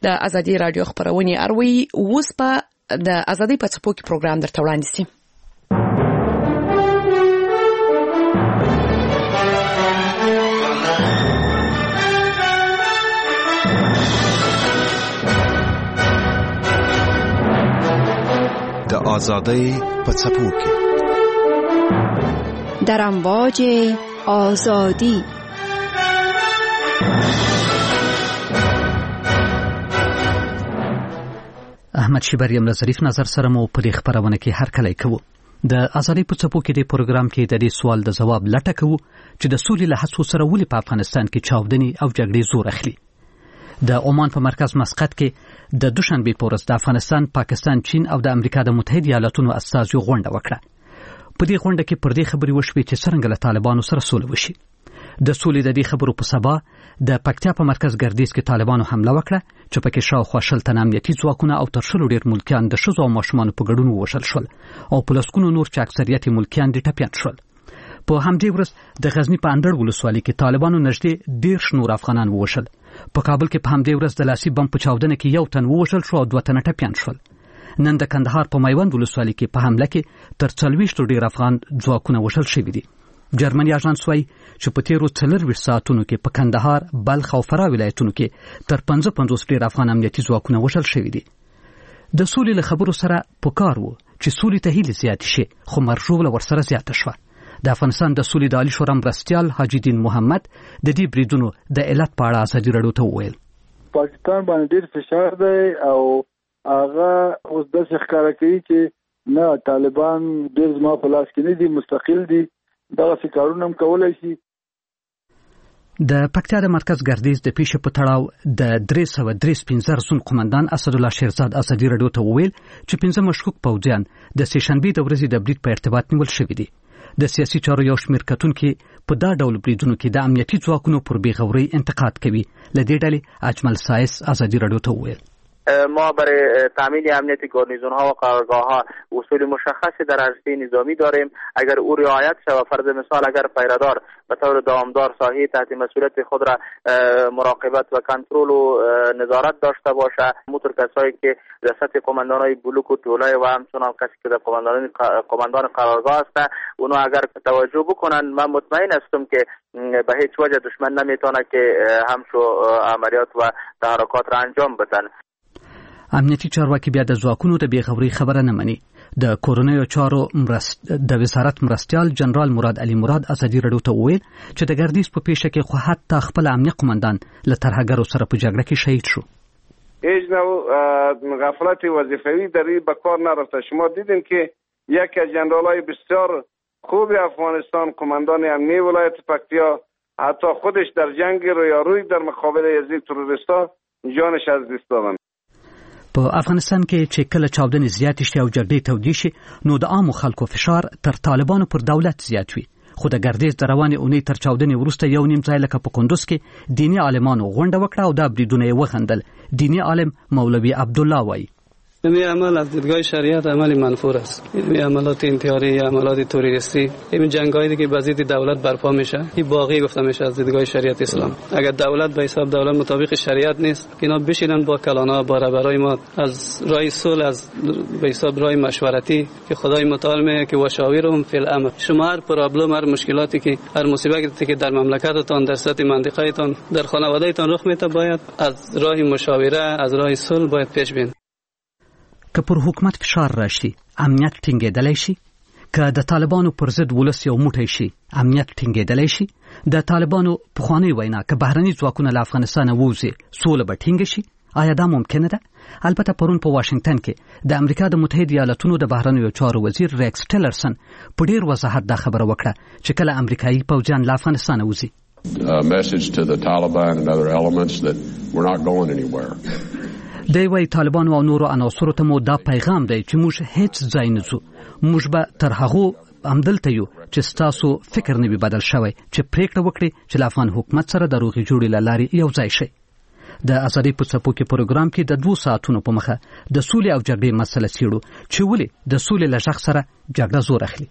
د ازادي رادیو خبرونه اروي اوس په د ازادي په څپو کې پروګرام درته وړاندې شي. د آزادی په څپو کې در امواج آزادی. احمد شیبریم له ظریف نظر سره مو په دې خبرونه کې هر کله کوو. د ازادي په څپو کې د پروګرام کې د دې سوال د جواب لټه کوو چې د سولې له هڅو سره ولې په افغانستان کې چاودنې او جګړې زور اخلي. د عمان په مرکز مسقط کې د دوشنبه په ورځ د افغانستان، پاکستان، چین او د امریکا د متحده ایالاتونو استازو غونډه وکړه. په دې غونډه کې پر دې خبرې وشوې چې څنګه له طالبانو سره سوله وشي. د سولې د دې خبرو په سبا د پکتیا په مرکز ګردیز کې طالبانو حمله وکړه چې پکې شاوخوا 40 تن امنیتي ځواکونه او تر 100 ډیر ملکیان د ښځو او ماشومانو په ګډون ووژل شول او په لسګونو نور چې اکثریت ملکیان دي ټپيان شول. په همدې ورځ د غزنی په اندړ ولسوالۍ کې طالبانو نږدې 10 نور افغانان ووژل. په کابل کې په همدې ورځ د لاسي بم په چاودنه کې 1 تن ووژل شو او 2 تن ټپيان شول. نن د کندهار په میوند ولسوالۍ کې په حمله کې تر 40 ډیر افغان ځواکونه وژل شوي دي. جرمني اژانس وايي چې په تیرو 24 ساعتونو کې په کندهار، بلخ او فراه ولایتونو کې تر 55 ډیر افغان امنیتي ځواکونه وژل شوي دي. د سولې له خبرو سره پکار وو چې سولې ته هیله زیات شي، خو مرجو ورسره زیاته شوه. د افغانستان د سولې د عالی شورا مرستیال حاجی دین محمد د دې بریدونو د علت په اړه ازادي رادیو ته وویل. پاکستان باندې ډیر فشار دی او هغه اوس د ښکارا کوي چې نه طالبان ډیر زما په لاس کې نه دي، مستقل دي، دا فکرونه هم کولای شي. د پکتیا د مرکز ګردیز د پیښې په تړاو د 315 زون قومندان اسد الله شیرزاد ازادي رادیو ته وویل چې 15 مشکوک پوځیان د سهشنبه د ورځې د برید په ارتباط نیول شوي دي. د سیاسي چارو یو شمېر کتونکي په دا ډول بریدونو کې د امنیتي ځواکونو پر بیغوري انتقاد کوي. له دې ډلې اجمل سایس ازادي رادیو ته وویل ما برای تامین امنیت گارنیزون ها و قرارگاه ها اصول مشخصی در عرصه نظامی داریم. اگر او رعایت شود، فرض مثال اگر پیرادار به طور دامدار ساحه تحت مسئولیت خود را مراقبت و کنترل و نظارت داشته باشه، همونطور کسایی که در سطح قماندان های بلوک و طولای و همچنان کسی که در قماندان قرارگاه هسته، اونا اگر توجه بکنن، من مطمئن هستم که به هیچ وجه دشمن نمیتونه که همشو عملیات و تحرکات را انجام بدن. امنیتي چارواکي بیا د ځواکونو د بیغوري خبره نه مني. د کورونیو چارو د وزارت مرستیال جنرال مراد علي مراد ازادي رادیو ته وویل چې د ګردیز په پیښه کې خو حتی خپل امنیه قومندان له ترهګرو سره په جګړه کې شهید شو. هیچ نوع غفلت وظیفوی در این به کار نرفته. شما دیدین که یکی از جنرالای بسیار خوب افغانستان، قماندان امنیه ولایت پکتیا، حتی خودش در جنگ رویارویی در مقابل از تروریستا جانش از دست دادن. په افغانستان کې چې کله چاودنې زیاتې شي او جګړې تودې شي، نو د عامو خلکو فشار تر طالبانو پر دولت زیات وي. خو د ګردیز د روانې اونۍ تر چاودنې وروسته یو نیم ځای لکه په کندوز کې دیني عالمانو غونډه وکړه او دا بریدونه یې وخندل. دیني عالم مولوی عبدالله وایي این عمل از دیدگاه شریعت عمل منفور است. این عملات انتحاری، عملات تروریستی، این جنگایی که بازی دولت برپا میشه، این باقی گفته میشه از دیدگاه شریعت اسلام. اگر دولت به حساب دولت مطابق شریعت نیست، اینا بشینن با کلانا، با رهبرای ما از راه صلح، از به حساب راه مشورتی که خدای متعال میگه که وشاورهم فی الامر. شما هر پرابلم، هر مشکلاتی که هر مصیبتی که در مملکتتان، در سطح منطقهتان، در خانوادهتان رخ میته، باید از راه مشاوره، از راه صلح باید پیش برید. که پر حکومت فشار راشي، امنیت ټینګېدلی شي. که د طالبانو پر ضد ولس یو موټی شي، امنیت ټینګېدلی شي. د طالبانو پخوانی وینا که بهرني ځواکونه له افغانستانه ووځي، سوله به ټینګه شي. آیا دا ممکنه ده؟ البته پرون په واشنگټن کې د امریکا د متحده ایالاتونو د بهرنیو چارو وزیر ریکس ټیلرسن په ډیر وضاحت دا خبره وکړه چې کله امریکایي پوځیان له افغانستانه وځي. message to the Taliban and other elements that we're not going anywhere. دی وایي طالبانو او نورو عناصرو ته مو دا پیغام دی چې موږ هیڅ ځای نه ځو. موږ به تر هغو همدلته یو چې ستاسو فکر نه وي بدل شوی، چې پریکړه وکړي چې له افغان حکومت سره د روغې جوړې له لارې یو ځای شي. د ازادۍ په څپو کې پروګرام کې د 2 ساعتونو په مخه د سولې او جګړې مسله څېړو چې ولې د سولې له غږ سره جګړه زور اخلي.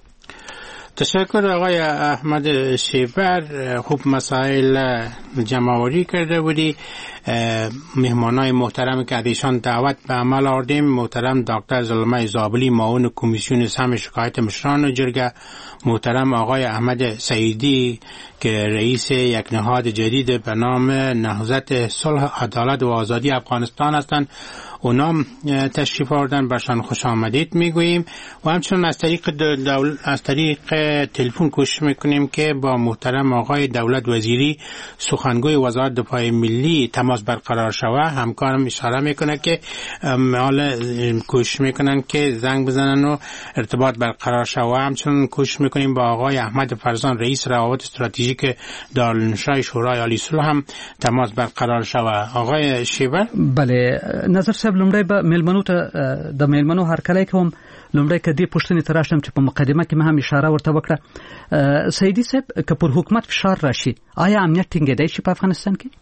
تشکر آقای احمد شیبر. خوب مسائل جمع‌آوری کرده بودی. مهمانای محترم که ازشان دعوت به عمل آوردیم، محترم دکتر زلمه زابلی معاون کمیسیون سهم شکایت مشران جرگه، محترم آقای احمد سعیدی که رئیس یک نهاد جدید به نام نهضت صلح عدالت و آزادی افغانستان هستند. اونام تشریف آوردن، برشان خوش آمدید میگوییم و همچنین از طریق تلفن کوشش میکنیم که با محترم آقای دولت وزیری سخنگوی وزارت دفاع ملی تماس برقرار شود. همکارم اشاره میکنه که حالا کوشش میکنن که زنگ بزنن و ارتباط برقرار شود. همچنین کوشش میکنیم با آقای احمد فرزان رئیس روابط استراتژیک دارالانشای شورای عالی صلح هم تماس برقرار شود. آقای شیبر. بله نظر صاحب، لومړی به میلمنو ته د میلمنو هرکلی کوم. لومړی که دې پوښتنې ته راشم چې په مقدمه کې مې هم اشاره ورته وکړه، سیدي صاحب که پر حکومت فشار راشي آیا امنیت ټینګېدای شي په افغانستان کې؟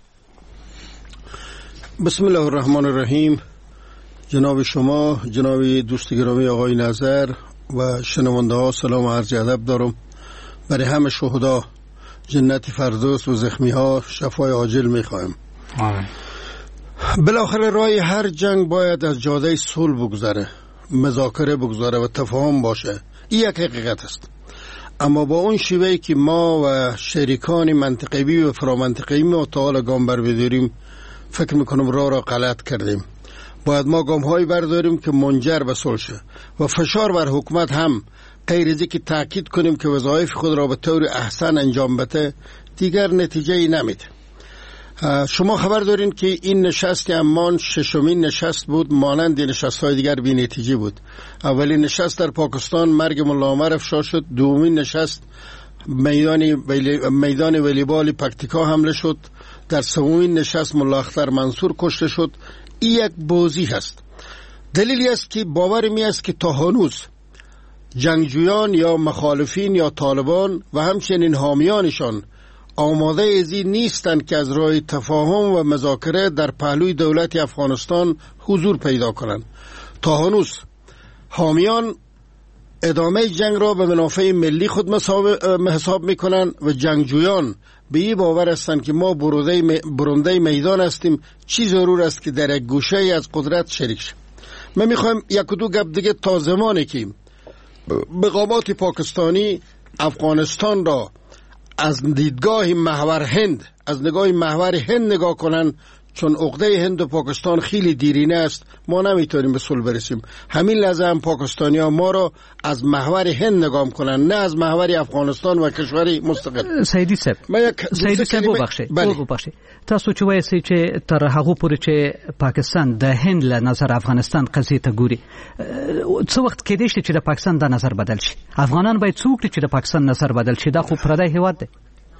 بسم الله الرحمن الرحیم. جناب شما، جناب دوست گرامی آقای نظر و شنونده ها سلام و عرض ادب دارم. برای همه شهدا جنت فردوس و زخمی ها شفای عاجل میخوایم. بالاخره راه هر جنگ باید از جاده صلح بگذره، مذاکره بگذاره و تفاهم باشه. این یک حقیقت است. اما با اون شیوهی که ما و شریکان منطقه‌ای و فرامنطقه‌ای ما تا حالا گام بر بداریم، فکر میکنم راه را غلط کردیم. باید ما گام‌هایی برداریم که منجر به صلح شه و فشار بر حکومت هم غیر از اینکه تاکید کنیم که وظایف خود را به طور احسن انجام بده دیگر نتیجه ای نمیده. شما خبر دارین که این نشست عمان ششمین نشست بود، مانند نشست‌های دیگر بی نتیجه بود. اولین نشست در پاکستان مرگ ملا عمر افشا شد، دومین نشست میدان والیبال پکتیکا حمله شد، در سومین نشست ملا اختر منصور کشته شد. این یک بازی هست. دلیلی است که باور می است که تا هنوز جنگجویان یا مخالفین یا طالبان و همچنین حامیانشان آماده ازی نیستند که از راه تفاهم و مذاکره در پهلوی دولت افغانستان حضور پیدا کنند. تا هنوز حامیان ادامه جنگ را به منافع ملی خود حساب میکنند و جنگجویان به این باور هستند که ما برنده میدان هستیم. چی ضرور است که در یک گوشه از قدرت شریک شیم. من میخوایم یک دو گپ دیگه تا زمانی که مقامات پاکستانی افغانستان را از دیدگاه محور هند، از نگاه محور هند نگاه کنن، چون عقده هند و پاکستان خیلی دیرینه است، ما نمیتونیم به صلح برسیم. همین لحظه هم پاکستانی ها ما را از محور هند نگاه کنن، نه از محور افغانستان و کشوری مستقل. سیدی صاحب وبخښئ، تاسو چې وایئ چې تر هغه پورې چې پاکستان د هند له نظر افغانستان قضیې ته ګوري، څه وخت کېدای شي چې د پاکستان د نظر بدل شي؟ افغانان باید څه وکړي چې د پاکستان نظر بدل شي؟ دا خو پردی هیواد دی.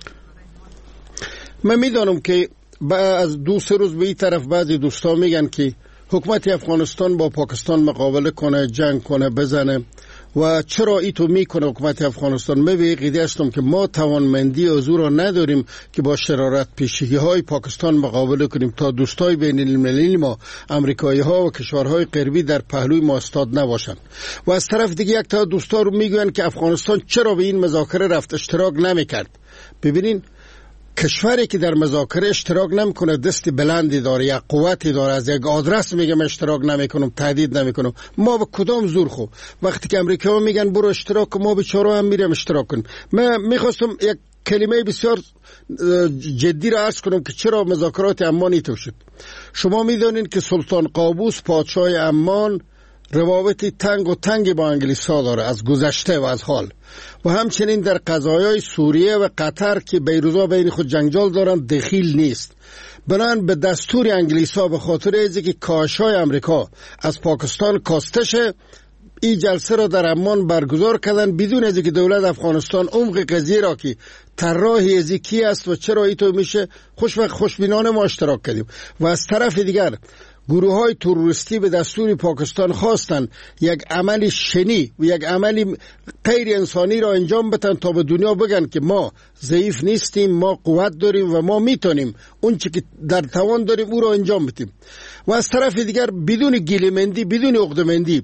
من میدانم که از دو سه روز به این طرف بعضی دوستا میگن که حکومت افغانستان با پاکستان مقابله کنه، جنگ کنه، بزنه و چرا ای تو میکنه حکومت افغانستان. من به عقیده هستم که ما توانمندی حضور را نداریم که با شرارت پیشگی های پاکستان مقابله کنیم تا دوستای بین المللی ما، امریکایی ها و کشورهای غربی در پهلوی ما استاد نباشند. و از طرف دیگه یک تا دوستا رو میگن که افغانستان چرا به این مذاکره رفت، اشتراک نمیکرد. ببینین کشوری که در مذاکره اشتراک نمیکنه دست بلندی داره، یک قوتی داره، از یک آدرس میگم اشتراک نمیکنم، تهدید نمیکنم. ما به کدام زور خو؟ وقتی که امریکا میگن برو اشتراک، ما بیچاره هم میریم اشتراک کنیم. من میخواستم یک کلمه بسیار جدی را عرض کنم که چرا مذاکرات عمان اینطور شد. شما میدونین که سلطان قابوس پادشاه عمان روابطی تنگ با انگلیس‌ها داره، از گذشته و از حال. و همچنین در قضایای سوریه و قطر که بیروزا بین خود جنجال دارن دخیل نیست. بنابراین به دستور انگلیس‌ها به خاطر اینکه که کاهش‌های امریکا از پاکستان کاسته شه، این جلسه را در عمان برگزار کردن بدون از اینکه دولت افغانستان عمق قضیه را که طراحی از کی است و چرا اینطور میشه خوشبینانه ما اشتراک کردیم. و از طرف دیگر گروه های تروریستی به دستور پاکستان خواستن یک عمل شنی و یک عمل غیر انسانی را انجام بدن تا به دنیا بگن که ما ضعیف نیستیم، ما قوت داریم و ما میتونیم اون چی که در توان داریم او را انجام بدیم. و از طرف دیگر بدون گیله‌مندی، بدون عقده‌مندی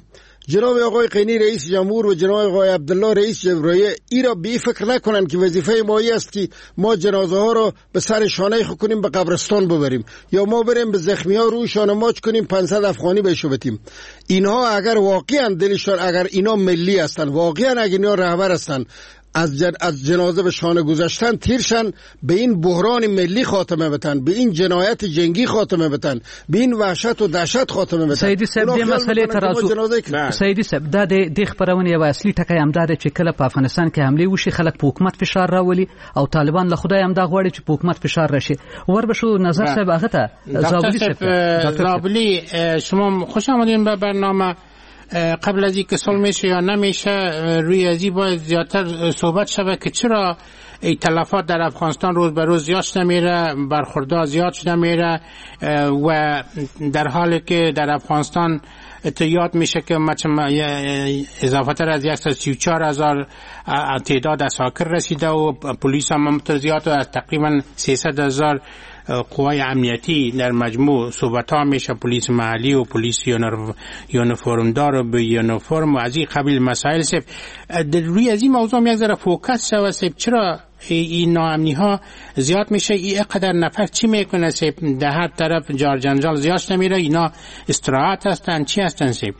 جناب آقای قینی رئیس جمهور و جناب آقای عبدالله رئیس جمهوریه ای را بی فکر نکنن که وظیفه ما است که ما جنازه ها را به سر شانه خود کنیم به قبرستان ببریم یا ما بریم به زخمی ها روی شانه ماچ کنیم 500 افغانی بهشو بدیم. اینها اگر واقعا دلشان اگر اینا ملی هستن، واقعا اگر اینا رهبر هستن، از جنازه به شانه گذاشتن تیرشن، به این بحران ملی خاتمه بدن، به این جنایت جنگی خاتمه بدن، به این وحشت و دهشت خاتمه بدن. سیدی صاحب دې مسلې ترازو سیدی صاحب دا د خبرونه یو اصلي ټکی هم دا چې کله په افغانستان کې حمله وشي خلک په حکومت فشار راولي او طالبان له خدای هم دا غواړي چې په حکومت فشار راشي. وربشو نظر صاحب هغه ته زابلی شما خوش آمدین به برنامه. قبل از اینکه سال میشه یا نمیشه روی ازی باید زیادتر صحبت شده که چرا تلفات در افغانستان روز به روز زیاد نمیره، برخوردها زیاد نمیره و در حالی که در افغانستان یاد میشه که اضافه تر از 134,000 تعداد اساکر رسیده و پلیس هم زیاد و از تقریبا 300,000 قوای امنیتی در مجموع صحبت ها میشه، پلیس محلی و پلیس یونیفرم دار و به یونیفرم و از این قبیل مسائل. سیب روی از این موضوع یک ذره فوکس شود سیب چرا این ناامنی ها زیاد میشه؟ این قدر نفر چی میکنه سیب؟ در هر طرف جار جنجال زیاد نمیره، اینا استراحت هستن چی هستن سیب؟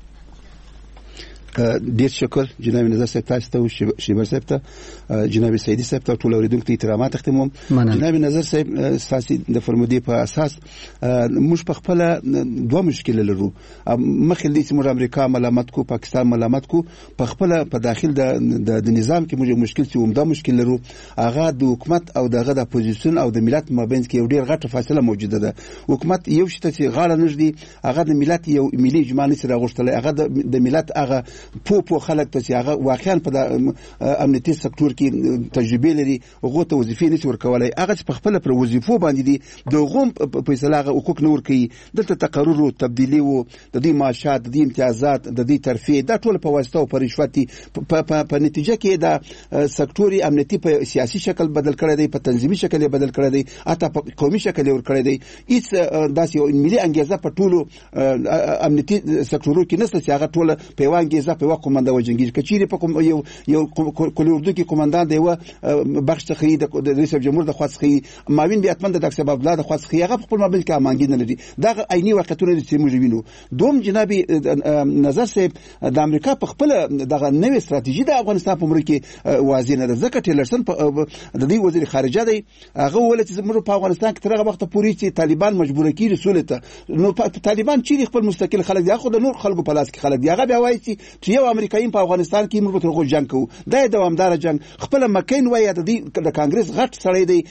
ډیر شکر جناب نظر صاحب تاسو ته او شیبر صاحب ته جناب سیدی صاحب ته ټول اوریدونکو ته احترامات تقدیموم. جناب نظر صاحب تاسو د فرمودې په اساس موږ په خپل دوه مشکل لرو. مخکې د سیمه امریکا ملامت کو، پاکستان ملامت کو، په خپل په داخل د نظام کې موږ مشکل چې عمده مشکل لرو هغه د حکومت او دغه د اپوزیشن او د ملت مابین کې یو ډیر غټه فاصله موجوده ده. حکومت یو شته چې غاړه نږدې هغه د ملت یو ملي اجماع نشي راغوښتلی، هغه د ملت هغه پو خلک ته چې هغه واقعا په امنیتي سکتور کې تجربه لري هغه ته وظیفې نشي ورکولای، هغه چې په خپل پر وظیفو باندې دي د غوم فیصله هغه حقوق نه ورکوي. دلته تقرر او تبدیلی او د دې معاشات، د دې امتیازات، د دې ترفیع دا ټول په واسطه او په رشوت په نتیجه کې دا سکتوري امنیتي په سیاسي شکل بدل کړی دی، په تنظیمي شکل بدل کړی دی، حتی په قومي شکل ور کړی دی. هیڅ داسې یو ملي انګیزه په ټولو امنیتي سکتورو کې نشته چې هغه ټول په یو انګیزه په کومنده وجنګي کچيري په کوم یو کلی اردو کې کومندان دی و بخش څخه د رئیس جمهور د خاصخي ماوین بیا اتمن د ډاکټر عبد الله د خاصخي هغه خپل مابین کې امانګین نه لري. دا عیني واقعیتونه چې موږ وینو. دوم جنابي نظر صاحب د امریکا په خپل دغه نوې استراتیژي د افغانستان په مړ کې واضح نه ده. ځکه ټیلرسن د دې وزیر خارجه دی هغه ول چې موږ په افغانستان کې ترغه وخت پورې چې طالبان مجبور کړي رسولته نو طالبان چې خپل مستقل خلک دی خو د نور خلکو په لاس کې خلک دی هغه بیا وایي چې یو امریکایي په افغانستان کې موږ په جنگ کوو. دا دوامدار جنگ خپل مکین وایي د کانګرس غټ سړی دی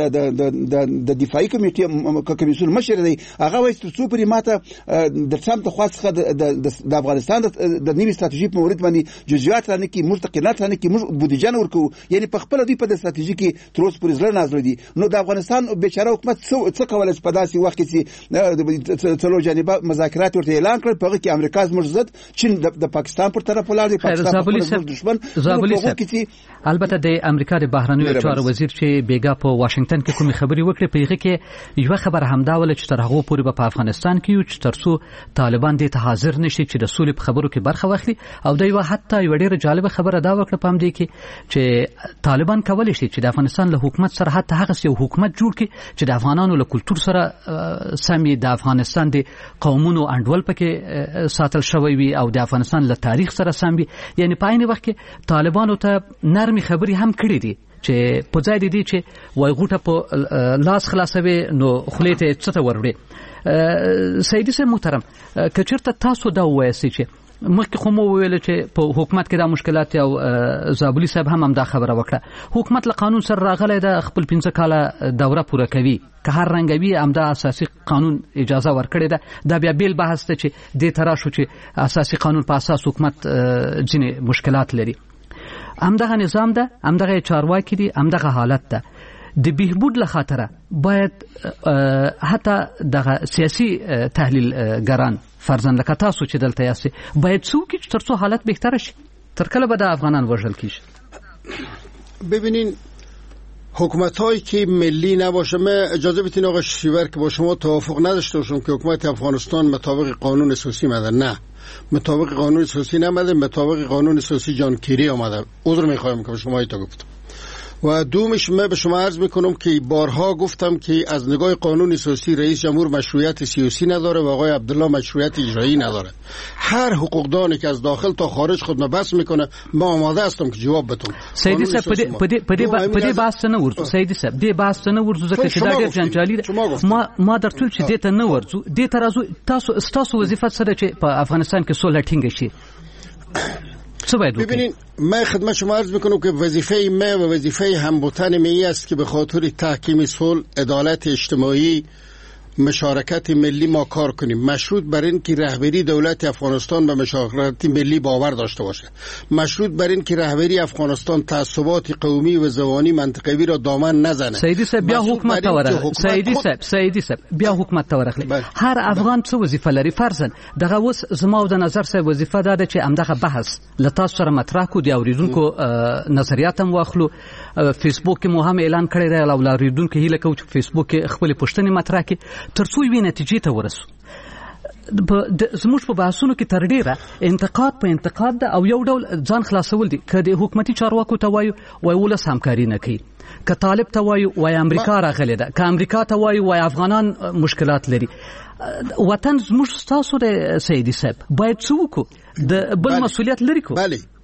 د دفاعي کمیسیون مشر دی هغه وایي چې څو پرې ماته د ټرمپ د خاصه د افغانستان د نوې استراتیژي په مورد باندې جزئیات رانه کې مستقلات رانه کې موږ بودیجه نه ورکو. یعنی په خپل دوی په د استراتیژي کې تر اوسه پورې زړه نازل دي. نو د افغانستان بیچاره حکومت څه کولای شي په داسې وخت کې چې څلور جانبه مذاکرات ورته اعلان کړ په هغه کې امریکا زموږ ضد چین د پاکستان پر طرف ولاړ دی. زابلی صاحب البته د امریکا د بهرنیو چارو وزیر چې بیګا په واشنگټن کې کومې خبرې وکړې په هغه کې یو خبر همدا ول چې تر هغه پورې په افغانستان کې یو چې ترڅو طالبان دې ته حاضر نشي چې د سولې په خبرو کې برخه واخلي. او دا یو حتی یو ډېر جالب خبره دا وکړه په همدې کې چې طالبان کولی شي چې د افغانستان له حکومت سره حتی هغه یو حکومت جوړ کړي چې د افغانانو له کلچر سره سمي د افغانستان د قومونو انډول پکې ساتل شوی وي او د افغانستان له تاریخ سره سم وي. یعنی په عین وخت کې طالبانو ته نرمي خبري هم کړې دي چې په ځای دي چې وای غوټه په لاس خلاصوي نو خلیته څه ته وروړي. سیدی صاحب محترم کچرته تاسو دا وایسي چې مخکې خو مو ویل چې په حکومت کې دا مشکلات او زابلی صاحب هم دا خبره وکړه حکومت له قانون سره راغلی د خپل 15 کاله دوره پوره کوي که هر رنګوي هم دا اساسي قانون اجازه ورکړي ده. دا بیا بیل بحث ته چې د تراشو چې اساسي قانون په اساس حکومت ځینې مشکلات لري. همدغه نظام ده، همدغه چارواکي دي، همدغه حالت ده. د بهبود له خاطره باید حتی دغه سیاسي تحلیل ګران فرضاً لکه تاسو چې دلته یاست باید څوک چې ترڅو حالت بهتر شي تر کله به د افغانان وژل کیږي. ببینین حکومت‌هایی که ملی نباشه، من اجازه بدین آقای شیور که با شما توافق نداشته باشم که حکومت افغانستان مطابق قانون اساسی مده. نه، مطابق قانون اساسی نمده، مطابق قانون اساسی جان کیری آمده. عذر می‌خوایم که شما ایتا گفتم. و دومش من به شما عرض میکنم که بارها گفتم که از نگاه قانون اساسی رئیس جمهور مشروعیت سیاسی نداره و آقای عبدالله مشروعیت اجرایی نداره. هر حقوقدانی که از داخل تا خارج خود بس میکنه، ما آماده هستم که جواب بدم. سیدی صاحب پدې بحث نه ورځو. سیدی صاحب دې بحث نه ورځو ځکه چې دا ډېر جنجالي ده. ما درته چې دې ته نه ورځو. دې ته راځو. تاسو وظیفه سره چې په افغانستان کې صلح ټینګه شي. ببینین، من خدمت شما عرض میکنم که وظیفه من و وظیفه هموطن می است که به خاطر تحکیم صلح، عدالت اجتماعی، مشارکت ملی ما کار کنیم، مشروط بر این که رهبری دولت افغانستان به مشارکت ملی باور داشته باشه، مشروط بر این که رهبری افغانستان تعصبات قومی و زبانی منطقوی را دامن نزنه. سیدی صاحب بیا حکومت تورغ. سیدی صاحب بیا حکومت تورغ. هر افغان څه وظیفه لري؟ فرضاً دغه اوس زما د نظر سره وظیفه ده چې همدغه بحث لتا سره مطرح کو، دی اوریدونکو نظریات هم واخلو. فیسبوک مو هم اعلان کړی دی او اوریدونکو هیله کوي چې فیسبوک خپل پوښتنې مطرح کړي ترڅو یې نتیجې ته ورسو. زموږ په بحثونو کې تر ډیره انتقاد په انتقاد ده او یو ډول ځان خلاصول دي. که د حکومتي چارواکو ته وایو وای ولس همکاري نه کوي، که طالب ته وایو وای امریکا راغلی ده، که امریکا ته وایو وای افغانان مشکلات لري. وطن زموږ ستاسو د سیدي صاحب باید څه وکړو؟ د بل مسئولیت لري کو.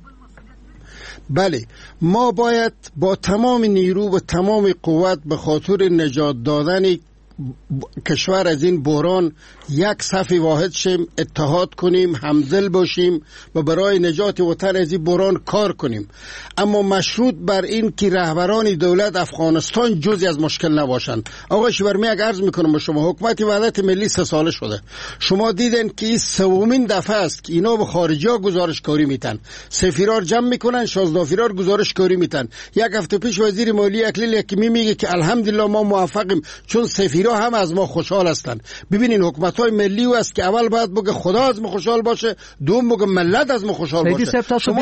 بله، ما باید با تمام نیرو و تمام قوت به خاطر نجات دادن کشور از این بحران یک صف واحد شیم، اتحاد کنیم، همدل باشیم و برای نجات وطن از این بحران کار کنیم. اما مشروط بر این که رهبران دولت افغانستان جزئی از مشکل نباشند. آقای شیورمی اگر عرض میکنم به شما، حکومت وحدت ملی 3 ساله شده. شما دیدن که این 3مین دفعه است که اینا به خارجی ها گزارش کاری میتن، سفیرار جمع میکنن، شازدافیرار گزارش کاری میتن. یک هفته پیش وزیر مالی اکلیل یکیمی میگه که الحمدلله ما موفقیم چون سفیرا هم از ما خوشحال هستند. ببینین حکومت‌های ملی و است که اول باید بگه خدا از ما خوشحال باشه، دوم بگه ملت از ما خوشحال باشه. شما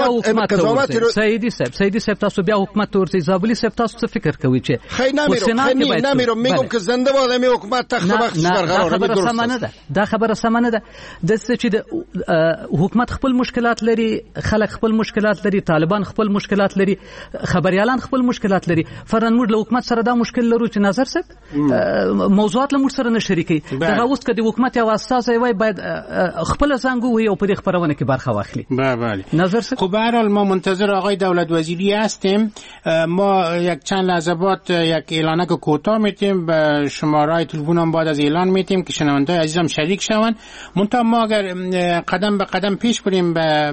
سیدی صاحب تاسو بیا حکومت ورته زابلی صاحب تاسو څه فکر کوي چې خیر نمیرم میگم که زنده باد می حکومت تخت بخش برقرار. دا خبره سمانه ده. دسته چې د حکومت خپل مشکلات لري، خلک خپل مشکلات لري، طالبان خپل مشکلات لري، خبريالان خپل مشکلات لري. فرن موږ له حکومت سره دا مشکل لرو چې نظر صاحب موضوعات له موږ سره نه شریکي. دا اوس کدي حکومت او اساس وي باید خپل څنګه وي او په دې خبرونه کې برخه واخلي. بله نظر صاحب. خب به هر حال ما منتظر آقای دولت وزیری هستیم. ما یک چند لحظه بعد یک اعلانک کوتاه میتیم، به شماره تلفن هم بعد از اعلان میتیم که شنونده‌های عزیزم شریک شوند. منتها ما اگر قدم به قدم پیش بریم به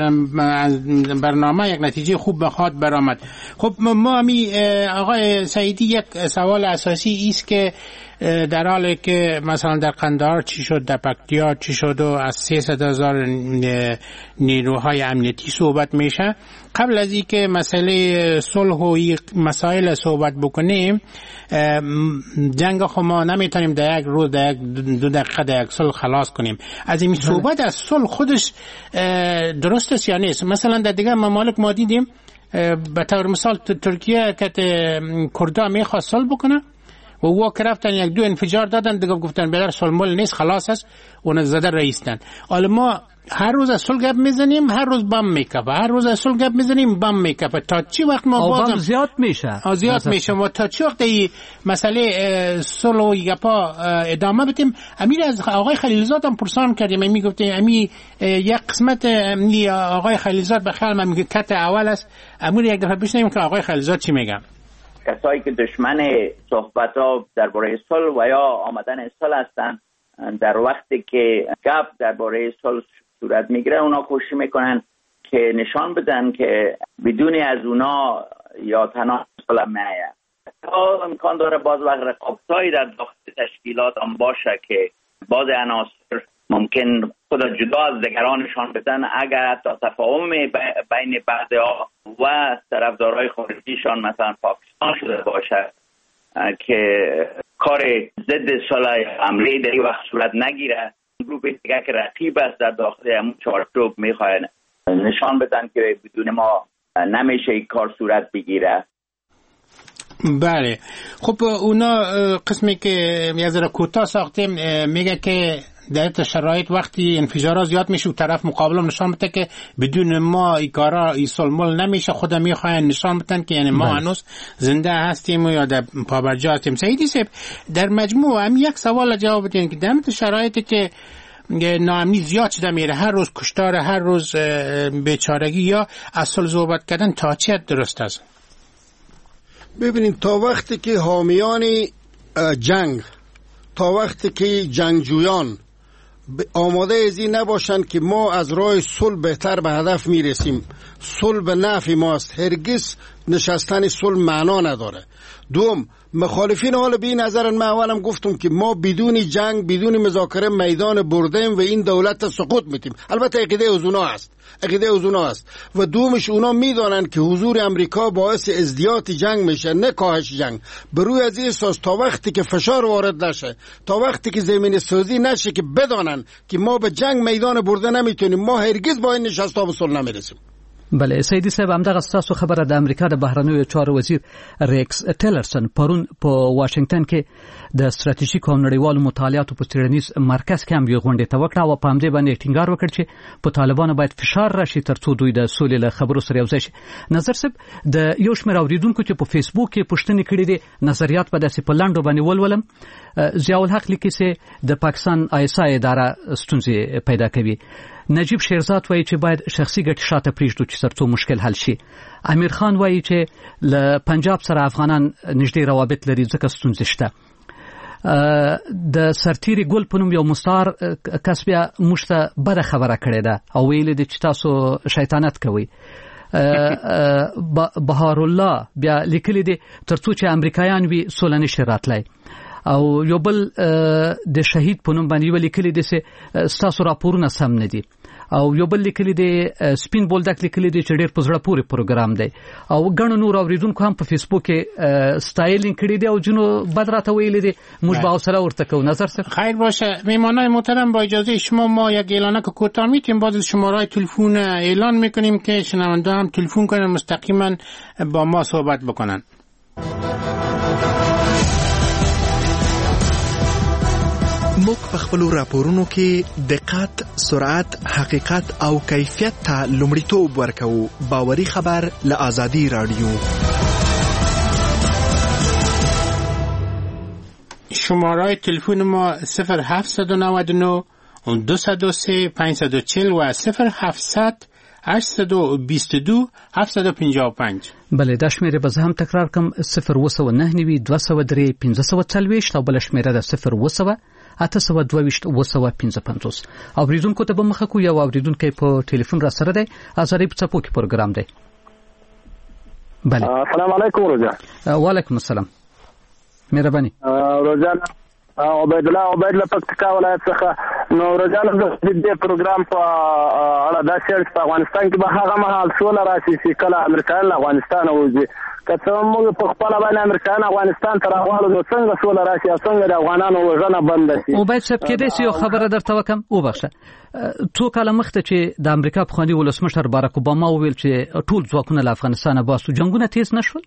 برنامه یک نتیجه خوب بخواد برآمد. خب ما آقای سعیدی یک سوال اساسی است که در حالی که مثلا در قندهار چی شد، در پکتیا چی شد و از 300,000 نیروهای امنیتی صحبت میشه، قبل از اینکه مسئله صلح و مسائل صحبت بکنیم، جنگ خو ما نمیتونیم در یک روز، در یک 2 دقیقه در یک صلح خلاص کنیم. از این صحبت از صلح خودش درست است یا نیست؟ مثلا در دیگر ممالک ما دیدیم، به طور مثال ترکیه که کردها میخواست صلح بکنه و او که رفتن 1-2 انفجار دادن، دیگه گفتن بدر صلح نیست، خلاص است، اون زده رئیستن. حالا ما هر روز از صلح گپ میزنیم، هر روز بم میکپه، هر روز از صلح گپ میزنیم، بم میکپه. تا چی وقت ما بازم زیاد میشه و تا چی وقت این مسئله صلح و گپا ادامه بدیم؟ امیر از آقای خلیلزاد هم پرسان کردیم، میگفتیم امی یک قسمت آقای خلیلزاد به خیال من میگه کت اول است. امیر یک دفعه بشنویم که آقای خلیلزاد چی میگه. کسایی که دشمن صحبت‌ها درباره صلح و یا آمدن صلح هستند، در وقتی که گپ درباره صلح صورت میگیره، اونا کوشش میکنن که نشان بدن که بدون از اونا یا تنها صلح نمیاد. تا امکان داره باز وقت رقابتایی در داخل تشکیلات هم باشه که باز عناصر ممکن خود جدا از دیگرانشان بدن، اگر حتی تفاهم بین بعضی‌ها و طرفدارای خارجیشان مثلا پاکستان شده باشه که کار ضد صلح حمله در این وقت صورت نگیره، گروه دیگه که رقیب است در داخل همون چارچوب میخواین نشان بدن که بدون ما نمیشه این کار صورت بگیره. بله. خب اونا قسمی که یه ذره کوتاه ساختیم میگه که در شرایط وقتی انفجارات زیاد میشه و طرف مقابلم نشان بده که بدون ما این کارا ایسالمول نمیشه، خودم میخواین نشان بدن که یعنی ما هنوز زنده هستیم یا در پابرجا هستیم. سیدی صاحب در مجموع هم یک سوال جواب بدین که در شرایطی که ناامنی زیاد شده میره، هر روز کشتار، هر روز بیچارگی، یا اصل صحبت کردن تا چه درست است؟ ببینید تا وقتی که حامیان جنگ، تا وقتی که جنگجویان آماده از این نباشند که ما از راه صلح بهتر به هدف میرسیم، صلح به نفع ماست، هرگز نشستن صلح معنا نداره. دوم، مخالفین حال به این نظرن، من اولم گفتم که ما بدون جنگ، بدون مذاکره میدان بردیم و این دولت سقوط میتیم. البته عقیده از اونا است و دومش اونا میدانن که حضور امریکا باعث ازدیاد جنگ میشه، نه کاهش جنگ. بروی از این اساس تا وقتی که فشار وارد نشه، تا وقتی که زمین سازی نشه که بدانن که ما به جنگ میدان برده نمیتونیم، ما هرگز با این نشستا به صلح نمیرسیم. بله سیدی صاحب، همدغه ستاسو خبره د امریکا د بهرنیو چارو وزیر ریکس ټیلرسن پرون په واشنگټن کې د ستراتیژیک او نړیوالو مطالعاتو په څېړنیز مرکز کې هم یو غونډه ته وکړه او په همدې باندې ټینګار وکړ چې په طالبانو باید فشار راشي ترڅو دوی د سولې له خبرو سره یوځای شي. نظر صاحب، د یو شمېر اوریدونکو چې په فیسبوک کې پوښتنې کړې دي نظریات په داسې په لنډو باندې ولولم. ضیاء الحق لیکي چې د پاکستان آیسا اداره ستونزې پیدا کوي. نجیب شیرزاد وایي چې باید شخصي ګټې شاته پریږدو چې ترڅو مشکل حل شي. امیر خان وایي چې له پنجاب سره افغانان نږدې روابط لري ځکه ستونزې شته. د سرتیری ګل په نوم یو مستعار کس بیا موږ ته بده خبره کړې ده او ویلي دي چې تاسو شیطانت کوئ. بهار الله بیا لیکلي دي ترڅو چې امریکایان وي سوله نشي راتلی. او یو بل د شهید په نوم باندې ولیکلي دي چې تاسو راپورونه سم نه دي. او یو بل لیکلي دي سپین بولدک لیکلي دي چې ډېر په زړه پورې پروګرام دی. او ګڼو نور اوریدونکو هم په فیسبوک کې سټایلینګ کړی دی او جنو بد راته ویلي دي. موږ به حوصله ورته کوو. نظر صاحب خیر باشه. میهمانان محترم، با اجازه شما ما یک اعلانه که کوتاه میتیم، باز شماره تلفن اعلان میکنیم که شنونده هم تلفن کنن مستقیما با ما صحبت بکنن. موږ په خپل راپورونو کې دقت، سرعت، حقیقت او کیفیت ته لومړیتوب ورکوو. باوري خبر له آزادي رادیو. شماره تلفن ما 0799 203 540 و 0700 822 755. بله دا شمیره به زه هم تکرار کم 029 203 540 او بل شمیره ده 0 822 اوریدونکو ته به مخه کو یو اوریدونکو په ټلیفون را سره دی. ازاري په څپو کې پروګرام دی. بله السلام علیکم روزا. وعلیکم السلام. مهرباني. روزا عبید الله پکتیکا ولایت څخه. نو روزا د دې پروګرام په اړه دا چې په افغانستان کې به هغه مهال سوله راشي چې کله امریکایان افغانستان وځي. که موږ په خپل باندې امریکایان افغانستان ته راغلو نو څنګه سوله راشي او څنګه د افغانانو وژنه بند شي؟ او باید څه کېدای شي. یو خبره درته وکم وبخښه. څو کاله مخکې چې د امریکا پخوانی ولسمشر باراک اوباما وویل چې ټول ځواکونه له افغانستانه باسو، جنگونه تیز نشول؟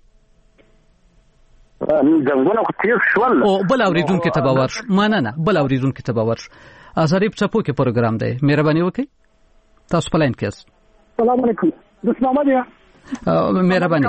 جنگونه تیز شول. او بل اوریدونکو ته باور شو. نه بل اوریدونکو ته باور شو. ازاري په څپو کې پروګرام دی. مهرباني وکړئ. تاسو په لاین کې یاست. السلام علیکم. محمد یا مهرباني.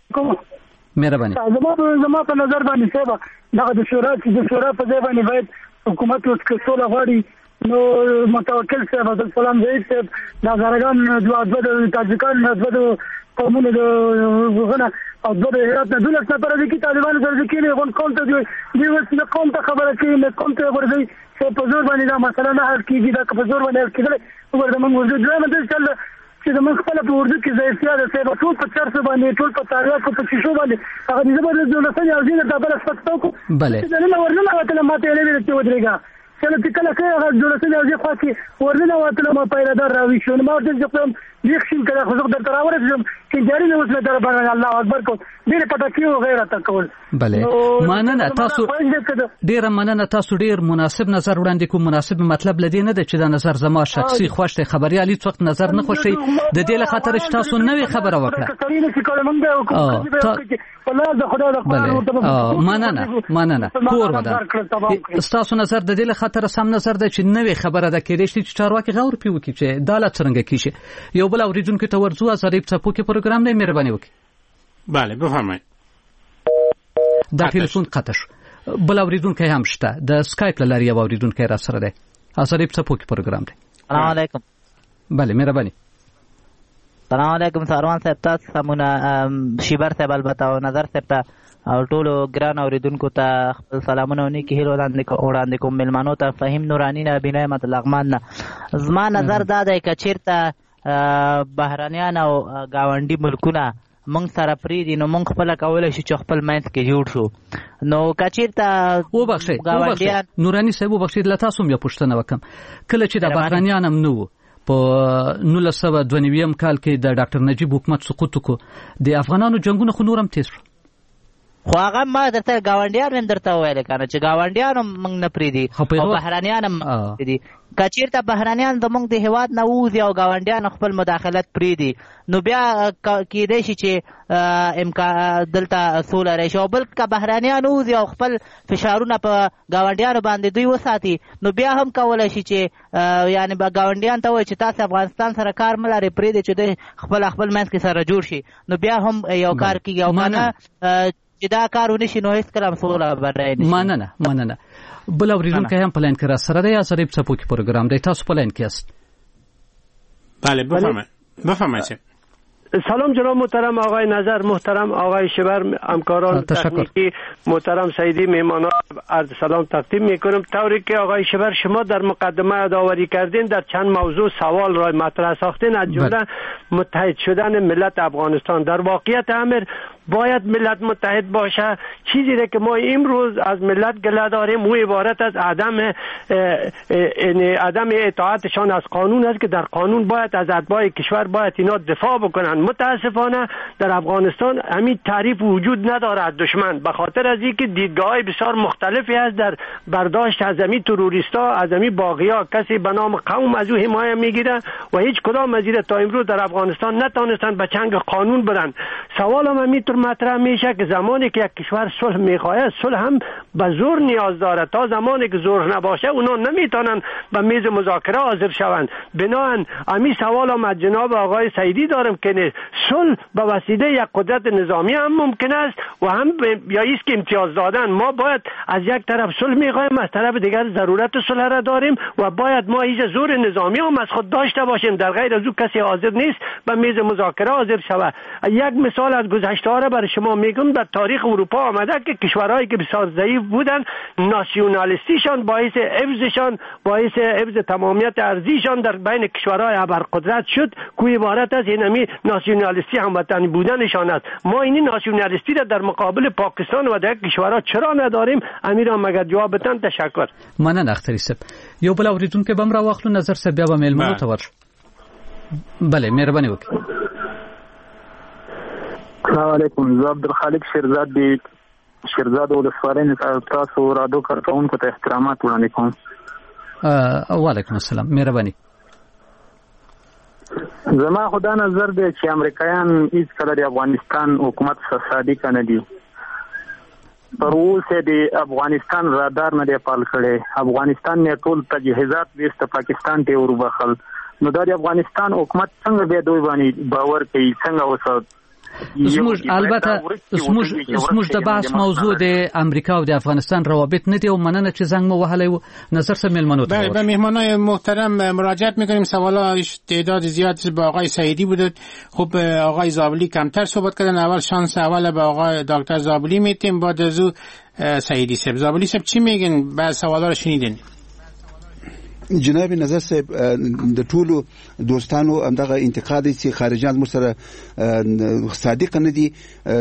زما په نظر باندې څه دغه د شورا په ځای باندې باید حکومت وسکټوله غواړي. نو متوکل صاحب عبدالسلام زید صاحب نظرګان د تاجکان د قومونو د غنه او د هرات نه دولت نه پرې کې طالبان سره کې نه غون کوم ته دی وسه کوم ته خبره کوي نه کوم ته ورځي چې په زور باندې دا مسله نه حل کیږي. دا په زور باندې کېدل ورته موږ ورته درنه دي چې موږ خپل په ورته کې ځای سیاده سره ټول په چرته باندې ټول په تاریخ په شیشو باندې هغه د زبر د دولت نه ارزي د بل سپکتو. بله دا نه ورنه ماته ماته لري چې ودرېګا چې کله هغه جوړه شوې او خو چې ورننه وتله ما پیرادار راوي شو ما ورته کوم لیکشن کړه خو زه درته راورسم چې جاری نه وسله در باندې الله اکبر کو ډېر پټکی او غیره تکول. بله مننه تاسو ډېر مننه تاسو ډېر مناسب نظر وړاندې کوم. مناسب مطلب لدی نه ده چې دا نظر زما شخصي خوښ دی خبريالي څوک نظر نه خوشي د دې له خاطر چې تاسو نوې خبره وکړه. مننه کور ودا تاسو نظر د دې له خاطر سم نظر ده چې نوې خبره ده کېدې چې چارواکي غور پیو کی چې دالت څنګه کیږي. یو بل اوریدونکو ته ورځو ازادي په څپو کې پروګرام نه مهرباني وکړي. بله بفرمایئ. دا ټلیفون قطع شو. بل اوریدونکو هم شته د سکایپ لاري یو اوریدونکو را سره ده. ازادي په څپو کې پروګرام ده. السلام علیکم. بله مهرباني. السلام علیکم سروان صاحب تاسو سمونه شیبر صاحب البته او نظر صاحب ته او ټولو ګران اوریدونکو ته خپل سلامونه او نیکی هیله وړاندې کوم. ملمنو ته فهیم نورانی نه بنا احمد لغمان نه. زما نظر دا دی که چیرته بهرانیان او گاونډي ملکونه مونږ سره پریدي نو مونږ خپل کولای شو چې خپل منځ کې جوړ شو. نو که چیرته وبخښئ نورانی صاحب وبخښئ له تاسو هم یو پوښتنه وکم. کله چې د بهرانیان هم نه وو په 1992 کال کې د ډاکټر نجیب حکومت سقوط وکړ د افغانانو جنگونه خو نورم تیز شو. خو هغه ما درته گاونډیان هم درته ویل کنه چې گاونډیان موږ نه پریدي او بهرانیان هم پریدي. که چیرته بهرانیان زموږ د هیواد نه ووځي او گاونډیان خپل مداخلت پریدي نو بیا کېدای شي چې دلته سوله راشي. او بل که بهرانیان ووځي او خپل فشارونه په گاونډیانو باندې دوی وساتي نو بیا هم کولی شي چې یعنی به گاونډیان ته وایي چې تاسو افغانستان سره کار مه لرئ پرېږدئ چې دوی خپل منځ کې سره جوړ شي نو بیا هم یو کار کېږي. او کنه چې دا کار ونه شي نو هېڅکله هم سوله به رانشي. مننه. بل اوریدونکی هم په لاین کې را سره دی. ازادي په څپو کې پروګرام دی. تاسو په لاین کې یاست. بله بفرمایید. سلام جناب محترم آقای نظر، محترم آقای شبر، همکاران تکنیکی محترم سعیدی، میهمانان عرض سلام تقدیم میکنم. طوری که آقای شبر شما در مقدمه یادآوری کردین در چند موضوع سوال را مطرح ساختین از جمله متحد شدن ملت افغانستان. در واقعیت امر باید ملت متحد باشه. چیزی را که ما امروز از ملت گله داریم او عبارت از عدم اطاعتشان از قانون است که در قانون باید از اتباع کشور باید اینا دفاع بکنن. متاسفانه در افغانستان همین تعریف وجود نداره از دشمن، به خاطر از اینکه دیدگاه‌های بسیار مختلفی است در برداشت از همین تروریستا، از همین باغیا. کسی به نام قوم از او حمایت میگیره و هیچ کدام از این تا امروز در افغانستان نتونستن به چنگ قانون برن. سوالم همینطور مطرح میشه که زمانی که یک کشور صلح میخواد، صلح هم به زور نیاز داره. تا زمانی که زور نباشه اونا نمیتونن به میز مذاکره حاضر شوند. بنابراین همین سوالم از جناب آقای سعیدی دارم که صلح به وسیله یک قدرت نظامی هم ممکن است و هم یا است که امتیاز دادن. ما باید از یک طرف صلح میخوایم، از طرف دیگر ضرورت صلح را داریم و باید ما هیچ زور نظامی هم از خود داشته باشیم. در غیر از او کسی حاضر نیست به میز مذاکره حاضر شود. یک مثال از گذشته را برای شما میگم. در تاریخ اروپا آمده که کشورهایی که بسیار ضعیف بودن ناسیونالیستیشان باعث حفظ تمامیت ارضیشان در بین کشورهای ابرقدرت شد که عبارت از اینمی ناسیونالیستی هموطنی بودنشان است. ما این ناسیونالیستی را در مقابل پاکستان و در کشورها چرا نداریم؟ امیرم مگر جواب بدن. تشکر. مننه اختری صاحب. یو بل اوریدونکو بم را واخلو نظر صاحب بیا به میلمنو ته ورشو. بله مهرباني وکړئ. السلام علیکم. زه عبدالخالق شیرزاد دی شیرزاد ولسوالۍ تاسو رادیو کارکونکو ته احترامات وړاندې کوم. وعلیکم السلام. مهرباني. زما خدا نظر دی چې امریکایان هیڅ کله د افغانستان حکومت فسادي نه دي. پر اوسه د افغانستان رادار نه دی پال کړي. افغانستان نه ټول تجهیزات بیرته پاکستان ته وربخل. نو د افغانستان حکومت څنګه به دوی باندې باور کوي؟ څنګه وسات البته زموږ د بحث موضوع د امریکا او د افغانستان روابط نه دی او مننه چې زنګ مو وهلی و. نظر سره میلمنو ته به مهمانای محترم مراجعت میکنیم. سوالش تعداد زیاد با آقای سعیدی بود. خب آقای زابلی کمتر صحبت کردن. اول شانس اول به آقای دکتر زابلی میتیم، بعد از او سعیدی صاحب. زابلی صاحب چی میگن؟ بعد سوالا رو شنیدین. جناب نظر صاحب د ټولو دوستانو همدغه انتقاد چې خارجيان سره صادق نه دي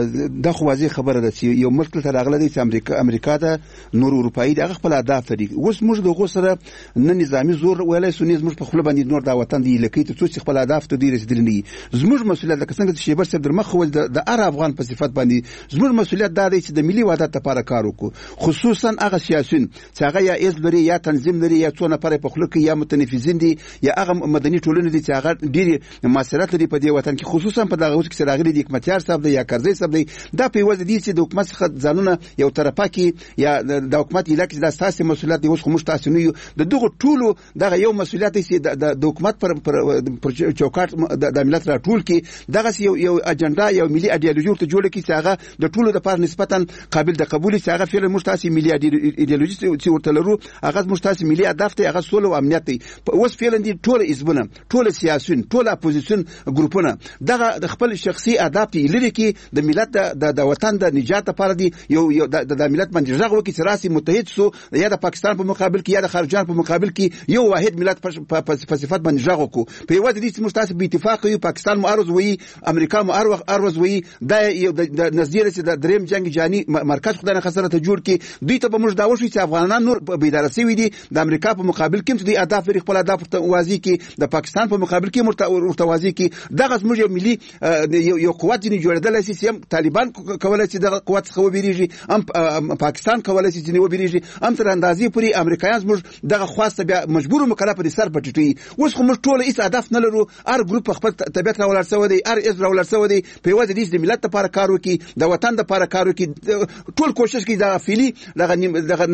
د خوازي خبره ده چې یو ملک ته راغله دي چې امریکا ته نور اروپאי دغه خپل اهداف لري. اوس موږ دغه سره نه نظامی زور ویلای سو موږ په خپل باندې نور دا وطن دی لکه ته خپل اهداف ته ډیر رسیدل نه زموږ مسؤلیت لکه څنګه چې شیبر صاحب در مخ ول د افغان په صفت باندې زموږ مسؤلیت دا دی چې د ملي وحدت لپاره کار وکړو، خصوصا هغه سیاسيون چې هغه یا از لري یا تنظیم لري یا څونه پر په خلک یا متنفذین دي یا هغه مدني ټولنه دي چې هغه ډیر مسئلات لري په دې وطن کې، خصوصا په دغه وخت کې راغلي دي حکومتيار صاحب دی یا کرزي صاحب دی. دا په وجه دي چې د حکومت څخه ځانونه یو طرفه کې یا د حکومت علاقې د اساسي مسؤلیت دی. اوس خو مشتاسو نه یو د دغه ټولو دغه یو مسؤلیت دی چې د حکومت پر چوکاټ د ملت را ټول کې دغه یو اجنډا یو ملي ایدئولوژي ته جوړه کی چې هغه د ټولو د پر نسبتا قابل د قبول چې هغه فعلا مشتاسي ملي ایدئولوژي چې ورته لرو هغه مشتاسي ملي اهداف ته هغه سولو او امنیت دی. اوس فعلا دي ټول حزبونه ټول سیاسيون ټول اپوزیشن ګروپونه دغه د خپل شخصي اهداف ته لري کې د ملت د وطن د نجات لپاره دی یو د ملت باندې ژغ وکړي چې راسي متحد سو یا د پاکستان په مقابل کې یا د خارجيان په مقابل کې یو واحد ملت په صفات باندې ژغ وکړو. په یوه دي چې مشتاسي به اتفاق یو پاکستان معارض وي امریکا معارض وي دا یو د نظریه چې د دریم جنگ جهانی مرکز خدای نه خسرت جوړ کی دوی ته به موږ دا وشي چې افغانان نور بیدار شوي دي د امریکا په مقابل کې چې د اهداف لري خپل اهداف ته واضح کی د پاکستان په مقابل کې مرتوازی کی دغه موږ یو ملي یو قوت نه جوړیدل شي چې طالبان کولای شي دغه قوت څخه وبېریږي پاکستان کولای شي چې نه وبېریږي تر اندازې پوری امریکایان موږ دغه خواسته بیا مجبور مکلف دي سر پټټي. اوس خو موږ ټول هیڅ هدف نه لرو، هر ګروپ خپل طبيعت راولر سو دي هر از راولر سو دي په وجه دي د ملت لپاره کار وکي د وطن لپاره کار وکي ټول کوشش کوي دا فعلی دغه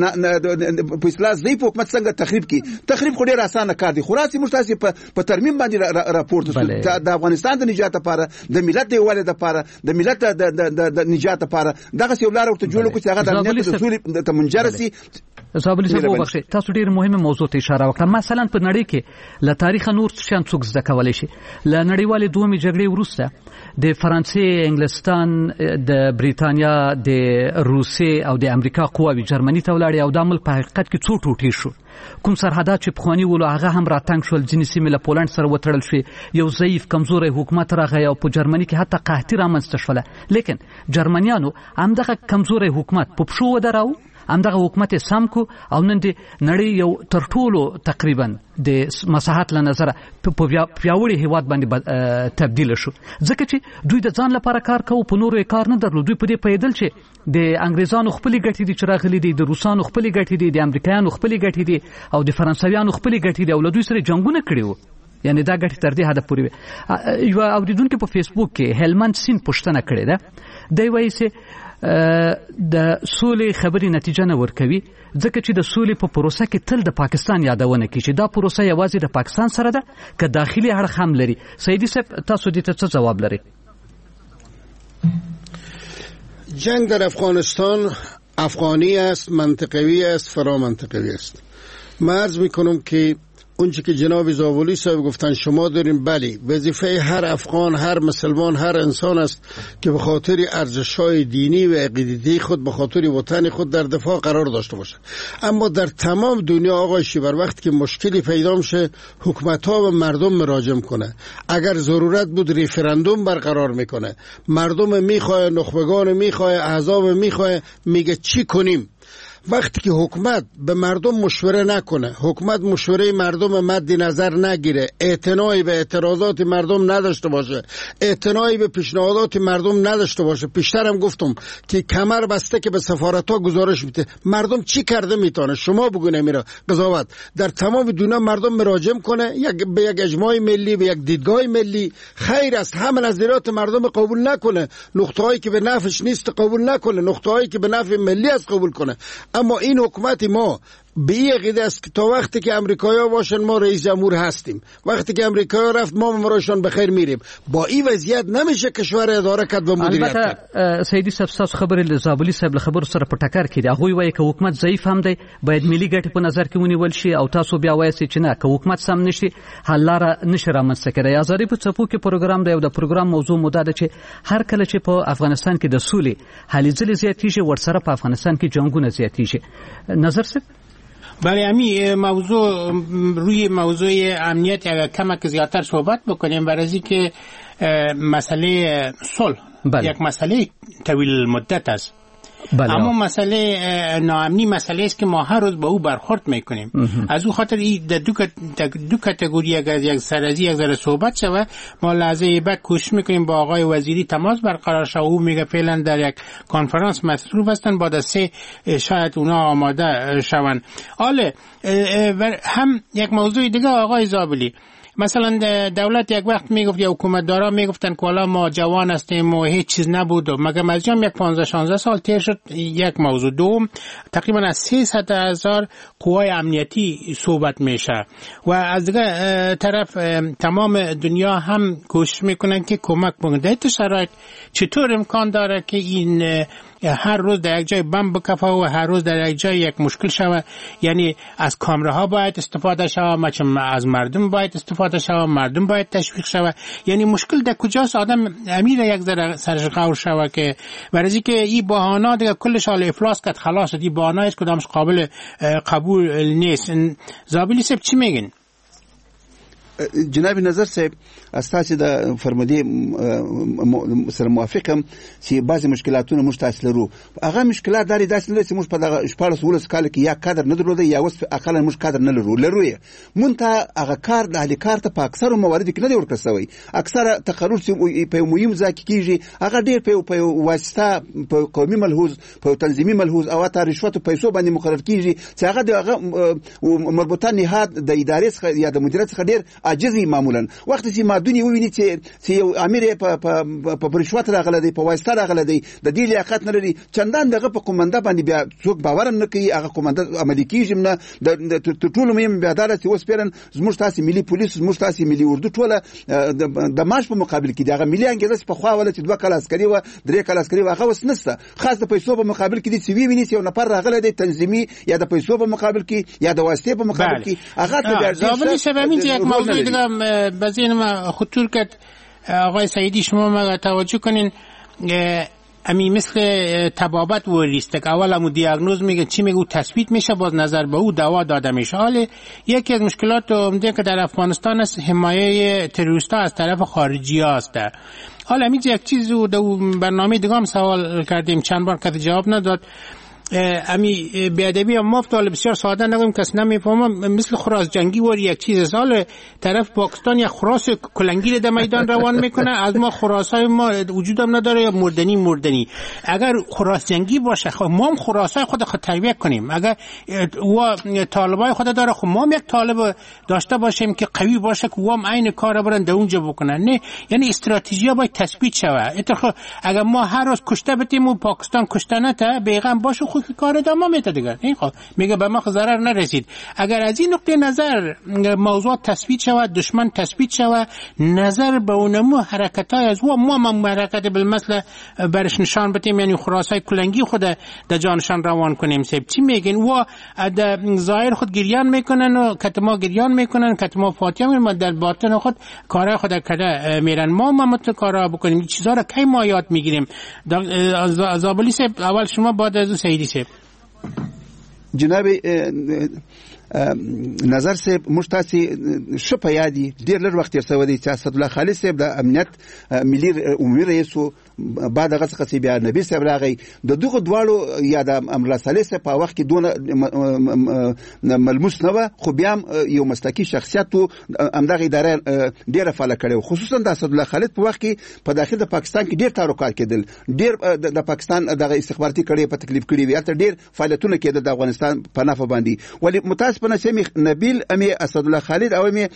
په اصلاح ځای په حکومت څنګه تخریب خو ډیر اسانه کار دي. خلاصي مشتاسي په ترمیم باندې راپورټ د افغانستان د نجات لپاره د ملت د ولادت لپاره د ملت د نجات لپاره دغه څه ولاره ورته جوړ کړي چې هغه د امنیت د اصول ته منجرسي. زابلی صاحب وبخښئ تاسو ډیر مهمه موضوع ته اشاره وکړه. مثلا په نړۍ کې له تاریخ نور شان څوک زده کولای شي. له نړیوالې دومې جګړې وروسته د فرانسې، انګلستان، د بریتانیا، د روسیې او د امریکا قواوې جرمني ته ولاړې او د عمل په حقیقت کې څو ټوټې شو. کوم سرحدات چې پخواني ولو هغه هم راتنګ شول، ځینې سیمې له پولند سره وتړل شوې، یو ضعیف کمزوری حکومت راغی او په جرمني کې حتی قحطي رامنځته شوله. لیکن جرمنیانو همدغه کمزوری حکومت په پښو ودراو، همدغه حکومت سم کو او نن د نړۍ یو تر ټولو تقریبا د مساحت له نظره په پیاوړي هیواد باندې تبدیل شو. ځکه چې دوی د ځان لپاره کار کوي، په نورو کار نه درلود. دوی په دې پیدل چې د انګریزانو خپلې ګټې دي چې راغلي دي، د روسانو خپلې ګټې دي، د امریکایانو خپلې ګټې دي او د فرانسویانو خپلې ګټې دي او له دوی سره جنگونه کړي وو. یعنی دا ګټې تر دې حد پورې یو اوریدونکو په فیسبوک کې هلمند سین پوښتنه کړې ده. دی وایي چې د سولې خبرې نتیجه نه ورکوي ځکه چې د سولې په پروسه کې تل د پاکستان یادونه کیږي. دا پروسه یوازې د پاکستان سره ده که داخلي اړخ هم لري. سیدی صاحب تاسو دې ته څه جواب لرئ؟ جنگ در افغانستان افغانی است، منطقوی است، فرامنطقوی است. من عرض میکنم که اونچه که جناب زاولی صاحب گفتن شما دارین، بله وظیفه هر افغان، هر مسلمان، هر انسان است که به خاطر ارزش‌های دینی و عقیدتی خود، به خاطر وطن خود در دفاع قرار داشته باشه. اما در تمام دنیا آقای شیبر وقتی که مشکلی پیدا میشه حکومت‌ها و مردم مراجعه کنه. اگر ضرورت بود ریفرندوم برقرار میکنه، مردم میخواه، نخبگان میخواه، احزاب میخواه، میگه چی کنیم. وقتی که حکومت به مردم مشوره نکنه، حکومت مشوره مردم مد نظر نگیره، اعتنایی به اعتراضات مردم نداشته باشه، اعتنایی به پیشنهادات مردم نداشته باشه، پیشترم گفتم که کمر بسته که به سفارت‌ها گزارش میده، مردم چی کرده میتونه شما بگونه میره قضاوت. در تمام دنیا مردم مراجعه کنه به یک اجماع ملی، به یک دیدگاه ملی، خیر است. همه نظریات مردم قبول نکنه، نقطه‌هایی که به نفعش نیست قبول نکنه، نقطه‌هایی که به نفع ملی است قبول کنه. اما این حکومت ما به این عقیده است که تا وقتی که امریکایی‌ها باشن ما رئیس جمهور هستیم، وقتی که امریکایی‌ها رفت ما مراشون بخیر میریم. با این وضعیت نمیشه کشور اداره کرد و مدیریت کرد. البته سیدی صاحب تاسو خبرې زابلی صاحب له خبرو سره په ټکر کې دی. هغه وایي که حکومت ضعیف هم دی باید ملي ګټې په نظر کې ونیول شي او تاسو بیا وایي چې نه که حکومت سم نشي حل لاره نشي رامنځته کېدای. آزادي په څپو کې پروګرام دی او د پروګرام موضوع موده ده چې هر کله چې په افغانستان کې د سولې هلې ځلې زیاتېږي ورسره په افغانستان کې جنګونه زیاتېږي. نظر صاحب بله امی روی موضوع امنیت اگر کمک زیادتر صحبت بکنیم برای که مسئله صلح یک مسئله طویل مدت است. اما مسئله ناامنی مسئله است که ما هر روز با او برخورد میکنیم. از او خاطر این دو کاتگوری اگر یک سر از یک ذره صحبت شود ما لحظه بعد کوشش میکنیم با آقای وزیری تماس برقرار شود. او میگه فعلا در یک کنفرانس مصروف هستن بعد از 3 شاید اونا آماده شوند. حالا هم یک موضوع دیگه آقای زابلی، مثلا دولت یک وقت میگفت یا حکومتدارا میگفتن که حالا ما جوان هستیم و هیچ چیز نبود و مگه از جام یک 15-16 سال تیر شد. یک موضوع دوم تقریبا از 300,000 قوای امنیتی صحبت میشه و از دیگه طرف تمام دنیا هم کوشش میکنن که کمک بکنن. در این شرایط چطور امکان داره که این هر روز در یک جای بمب بکفه و هر روز در یک جای یک مشکل شود؟ یعنی از کامراها باید استفاده شود، از مردم باید استفاده شود، مردم باید تشویق شود. یعنی مشکل در کجاست؟ آدم امیر یک ذره سرش غور شود که برای که این بهانه دیگه کلش حال افلاس کرد خلاص. این بهانه است کدامش قابل قبول نیست. زابلی صاحب چی میگن؟ جناب نظر صاحب استاسي د فرمودي سره موافقم چې بعضی مشکلاتونه موږ تاسو لرو. هغه مشکلات داري داسې لري چې موږ په دغه 14 کال کې یا کادر نه درلوده یا اوس اقل موږ کادر نه لرو یې مونته هغه کار د اهلي کار ته په اکثر موارد کې نه دی ورکړل شوی. اکثر تقرر چې په مهم ځای کې کیږي هغه ډیر په واسطه په قومي ملحوظ په تنظیمي ملحوظ او ته رشوت او پیسو باندې مقرر کیږي چې هغه د مربوطه نهاد د ادارې څخه یا د مدیریت څخه ډیر عاجزي معمولا وخت چې مادونی وویني چې یو امیر په رشوت راغله دی په واسطه راغله دی د دې لیاقت نه لري چندان دغه په کومنده باندې بیا څوک باور نه کوي هغه کومنده عملي کیږي نه د ټولو مهم بیا عدالت اوس پیرن زموږ تاسو ملي پولیس زموږ تاسو ملي اردو ټوله د ماش په مقابل کې دغه ملي انګیزه په خوا ولې 2 کال عسکري و 3 کال عسکري هغه وس نسته خاص د پیسو په مقابل کې دي چې ویني چې یو نفر راغله دی تنظیمي یا د پیسو په مقابل کې یا د واسطه په مقابل کې هغه ته زابلی شبمی یک موضوع دیگه بزین ما خطور کرد آقای سعیدی شما ما توجه کنین امی مثل تبابت و ریستک اول همون دیاگنوز میگه چی میگه و تثبیت میشه باز نظر به او دوا داده میشه. حالا یکی از مشکلات عمده که در افغانستان است حمایه تروریستا از طرف خارجی هاست. حالا همیشه یک چیز رو در برنامه دیگه هم سوال کردیم چند بار کسی جواب نداد. امی بیادبی هم مفتال بسیار ساده نگویم کس نمیفهمم مثل خراس جنگی و یک چیز سال طرف پاکستان یک خراس کلنگی در میدان روان میکنه از ما خراسای ما وجود هم نداره یا مردنی اگر خراس جنگی باشه خب ما هم خراسای خود تربیت کنیم. اگر و طالبای خود داره خب ما هم یک طالب داشته باشیم که قوی باشه که و هم عین کار برن در اونجا بکنن. نه یعنی استراتژی باید تثبیت شود. اگر ما هر روز کشته بتیم و پاکستان کشته نته بیغم باشه خود کار ادامه میده دیگه. این خب میگه به ما ضرر نرسید. اگر از این نقطه نظر موضوع تثبیت شود دشمن تثبیت شود نظر به اونمو حرکتای از و ما حرکت بالمثل برش نشان بدیم یعنی خراسای کلنگی خود در جانشان روان کنیم. سب چی میگن و در ظاهر خود گریان میکنن و کتما گریان میکنن کتما فاتحه میکنن در باطن خود کارهای خود کرده میرن. ما مت کارا بکنیم این چیزا رو کی ما یاد میگیریم؟ زابلی صاحب اول شما بعد از سعیدی صاحب. جناب نظر صاحب موږ تاسو شپه یادي ډیر لږ وخت تیر شوی دی چې اسد الله خالد صاحب د امنیت ملي عمومي رئیس بعد هغه څخه چې بیا نبی صاحب راغی د دغه دواړو یا د امر صالح صاحب په وخت کې دونه ملموس نه و خو بیا یو مستقی شخصیت او همدغه اداره ډیره فعال کړي خصوصا د اسد الله خالد په وخت کې په داخل د پاکستان کې ډیر تعلقات کېدل ډیر د پاکستان دغه استخباراتي کړي په تکلیف کړي وي تر ډیر فعالیتونه کېدل د افغانستان په نافه باندې ولی متاسفانه سمي نبیل امي اسد الله خالد او امي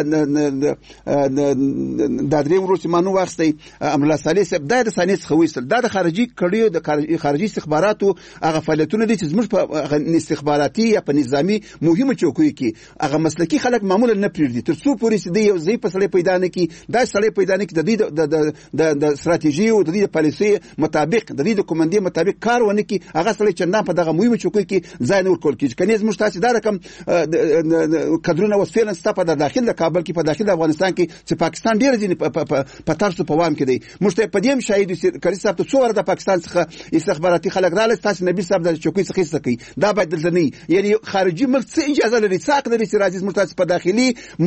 د درې ورو چې مانو واخستي امر صالح صاحب د سانیس خويسل د خارجي کړيو د خارجي استخباراتو هغه فعالیتونه دي چې زموږ په استخباراتي یا په نظامی مهمه چوکۍ کې هغه مسلکی خلک معمولا نه پریږدي تر څو پولیس دی یو ځای په سړی پیدا نه کی دا سړی پیدا نه کی د دې د استراتیژي او د دې پالیسي مطابق د دې د کومندې مطابق کار ونه کی هغه سړی چې نه په دغه مهمه چوکۍ کې ځای نه ورکول کیږي کني زموږ تاسو دا رقم کډرونه اوس فعلا ستا په داخل د کابل کې په داخل د افغانستان کې چې پاکستان ډیر ځینې په تاسو په وام کې دی موږ ته په دې شاهد کړي صاحب ته څو ور د پاکستان څخه استخباراتي خلک رااله تاسو نبی صاحب د چوکۍ څخه سکی دا باید دلته نه یعنی خارجي ملک څه اجازه لري څاک لري چې راځي موږ تاسو په داخلي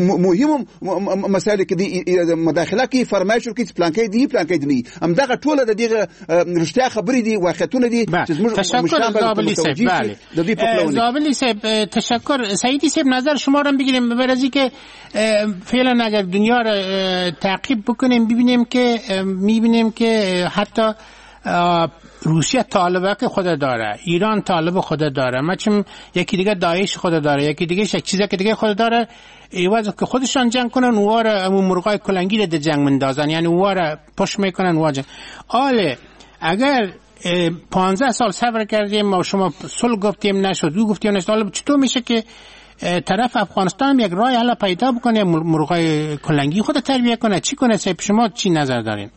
مهم مسایل کې دی مداخله کې فرمایش ورکړي پلان کې دی پلان کې دی همدغه ټوله د دې رښتیا خبرې دي واقعیتونه دي چې موږ تشکر زابلی صاحب زابلی صاحب تشکر سعیدی صاحب نظر شما رو بگیریم برای که فعلا اگر دنیا رو تعقیب بکنیم میبینیم که حتی روسیه طالبه که خود داره، ایران طالب خود داره، مثلا یکی دیگه داعش خود داره، یکی دیگه یک چیزی که دیگه خود داره، ایواز که خودشان جنگ کنن واره امو مرغای کلنگی رو جنگ مندازن، یعنی واره پشت میکنن واجن. آله اگر 15 سال صبر کردیم و شما صلح گفتیم نشد، دو گفتیم نشد، حالا چطور میشه که طرف افغانستان یک راه حالا پیدا بکنه مرغای کلنگی خود تربیه کنه؟ چی کنه؟ شما چی نظر دارین؟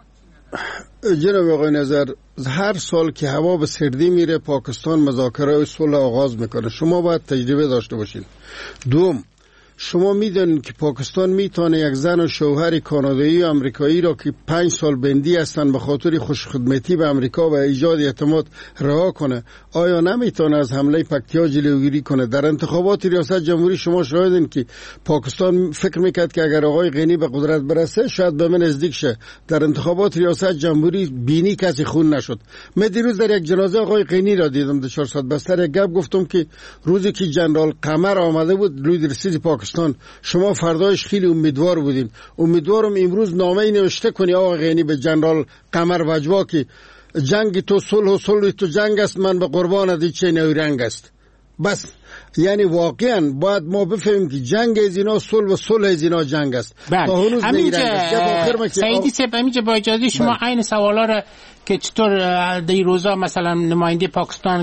جناب آقای نظر، هر سال که هوا به سردی میره پاکستان مذاکره صلح آغاز میکنه. شما باید تجربه داشته باشین. دوم، شما میدونید که پاکستان میتونه یک زن و شوهر کانادایی و امریکایی را که 5 سال بندی هستند به خاطر خوشخدمتی به امریکا و ایجاد اعتماد رها کنه. آیا نمیتونه از حمله پکتیا جلوگیری کنه؟ در انتخابات ریاست جمهوری شما شاهدین که پاکستان فکر میکرد که اگر آقای غنی به قدرت برسه شاید به من نزدیک شه. در انتخابات ریاست جمهوری بینی کسی خون نشد. من دیروز در یک جنازه آقای غنی را دیدم در 400 بستر. یک گپ گفتم که روزی که جنرال قمر آمده بود روی رسید پاکستان، شما فردایش خیلی امیدوار بودین. امیدوارم امروز نامه نوشته کنی آقا غنی به جنرال قمر وجوا که جنگ تو صلح و صلح تو جنگ است، من به قربان دی چه نوی رنگ است. بس یعنی واقعا باید ما بفهمیم که جنگ از اینا صلح و صلح از اینا جنگ است. تا هنوز نیرنگ. سعیدی صاحب همینجا با اجازه شما عین سوالا را که چطور در روزا مثلا نماینده پاکستان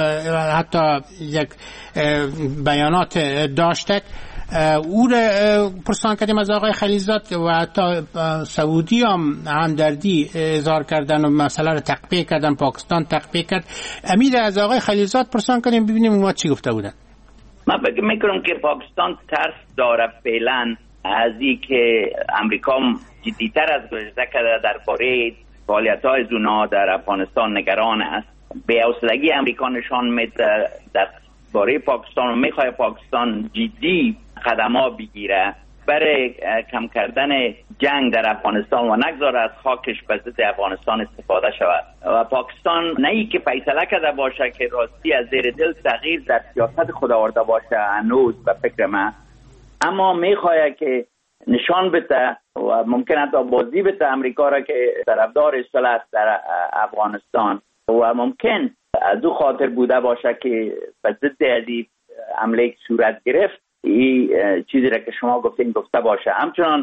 حتی یک بیانات داشته او را پرسان کردیم از آقای خلیزات و حتی سعودی هم همدردی اظهار کردن و مسئله را تقبیه کردن، پاکستان تقبیه کرد. امید از آقای خلیزات پرسان کردیم ببینیم ما چی گفته بودن. من فکر میکنم که پاکستان ترس داره فعلا از این که امریکا جدیتر از گذشته کرده درباره فعالیت‌های زونا در افغانستان نگران است. به حوصلگی امریکا نشان میده درباره پاکستان و میخواد پاکستان جدی قدم‌ها بگیره برای کم کردن جنگ در افغانستان و نگذاره از خاکش به ضد افغانستان استفاده شود. و پاکستان نه ای که فیصله کرده باشه که راستی از زیر دل تغییر در سیاست خود آورده باشه هنوز به فکر من، اما میخواد که نشان بده و ممکن حتی بازی بده امریکا را که طرفدار اصلاح است در افغانستان و ممکن از او خاطر بوده باشه که به ضد این حمله صورت گرفت این چیزی را که شما گفتین گفته باشه. همچنان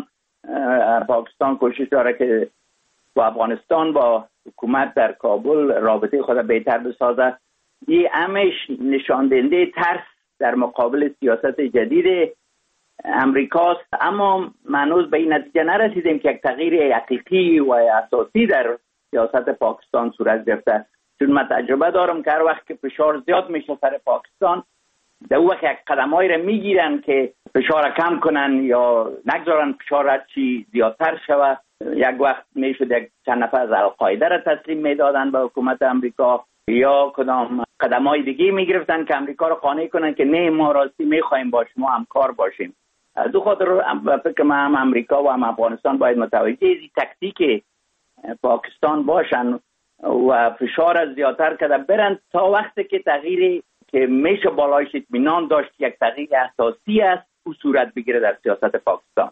پاکستان کوشش داره که با افغانستان با حکومت در کابل رابطه خود بهتر بسازه. این همش نشان دهنده ترس در مقابل سیاست جدید امریکاست، اما هنوز به این نتیجه نرسیدیم که یک تغییر حقیقی و اساسی در سیاست پاکستان صورت گرفته. چون من تجربه دارم که هر وقت که فشار زیاد میشه سر پاکستان، در اون وقت یک قدم‌هایی را میگیرن که فشار کم کنن یا نگذارن فشار چی زیادتر شود. یک وقت میشد یک چند نفر از القاعده را تسلیم میدادن به حکومت امریکا یا کدام قدم‌های دیگه میگرفتن که امریکا را قانع کنن که نه ما راستی میخوایم با شما همکار باشیم. دو خاطر فکر من هم امریکا و هم افغانستان باید متوجه این تکتیک پاکستان باشن و فشار از زیادتر کرده برن تا وقتی که تغییری که میشه بالایش اطمینان داشت یک تغییر اساسی است او صورت بگیره در سیاست پاکستان.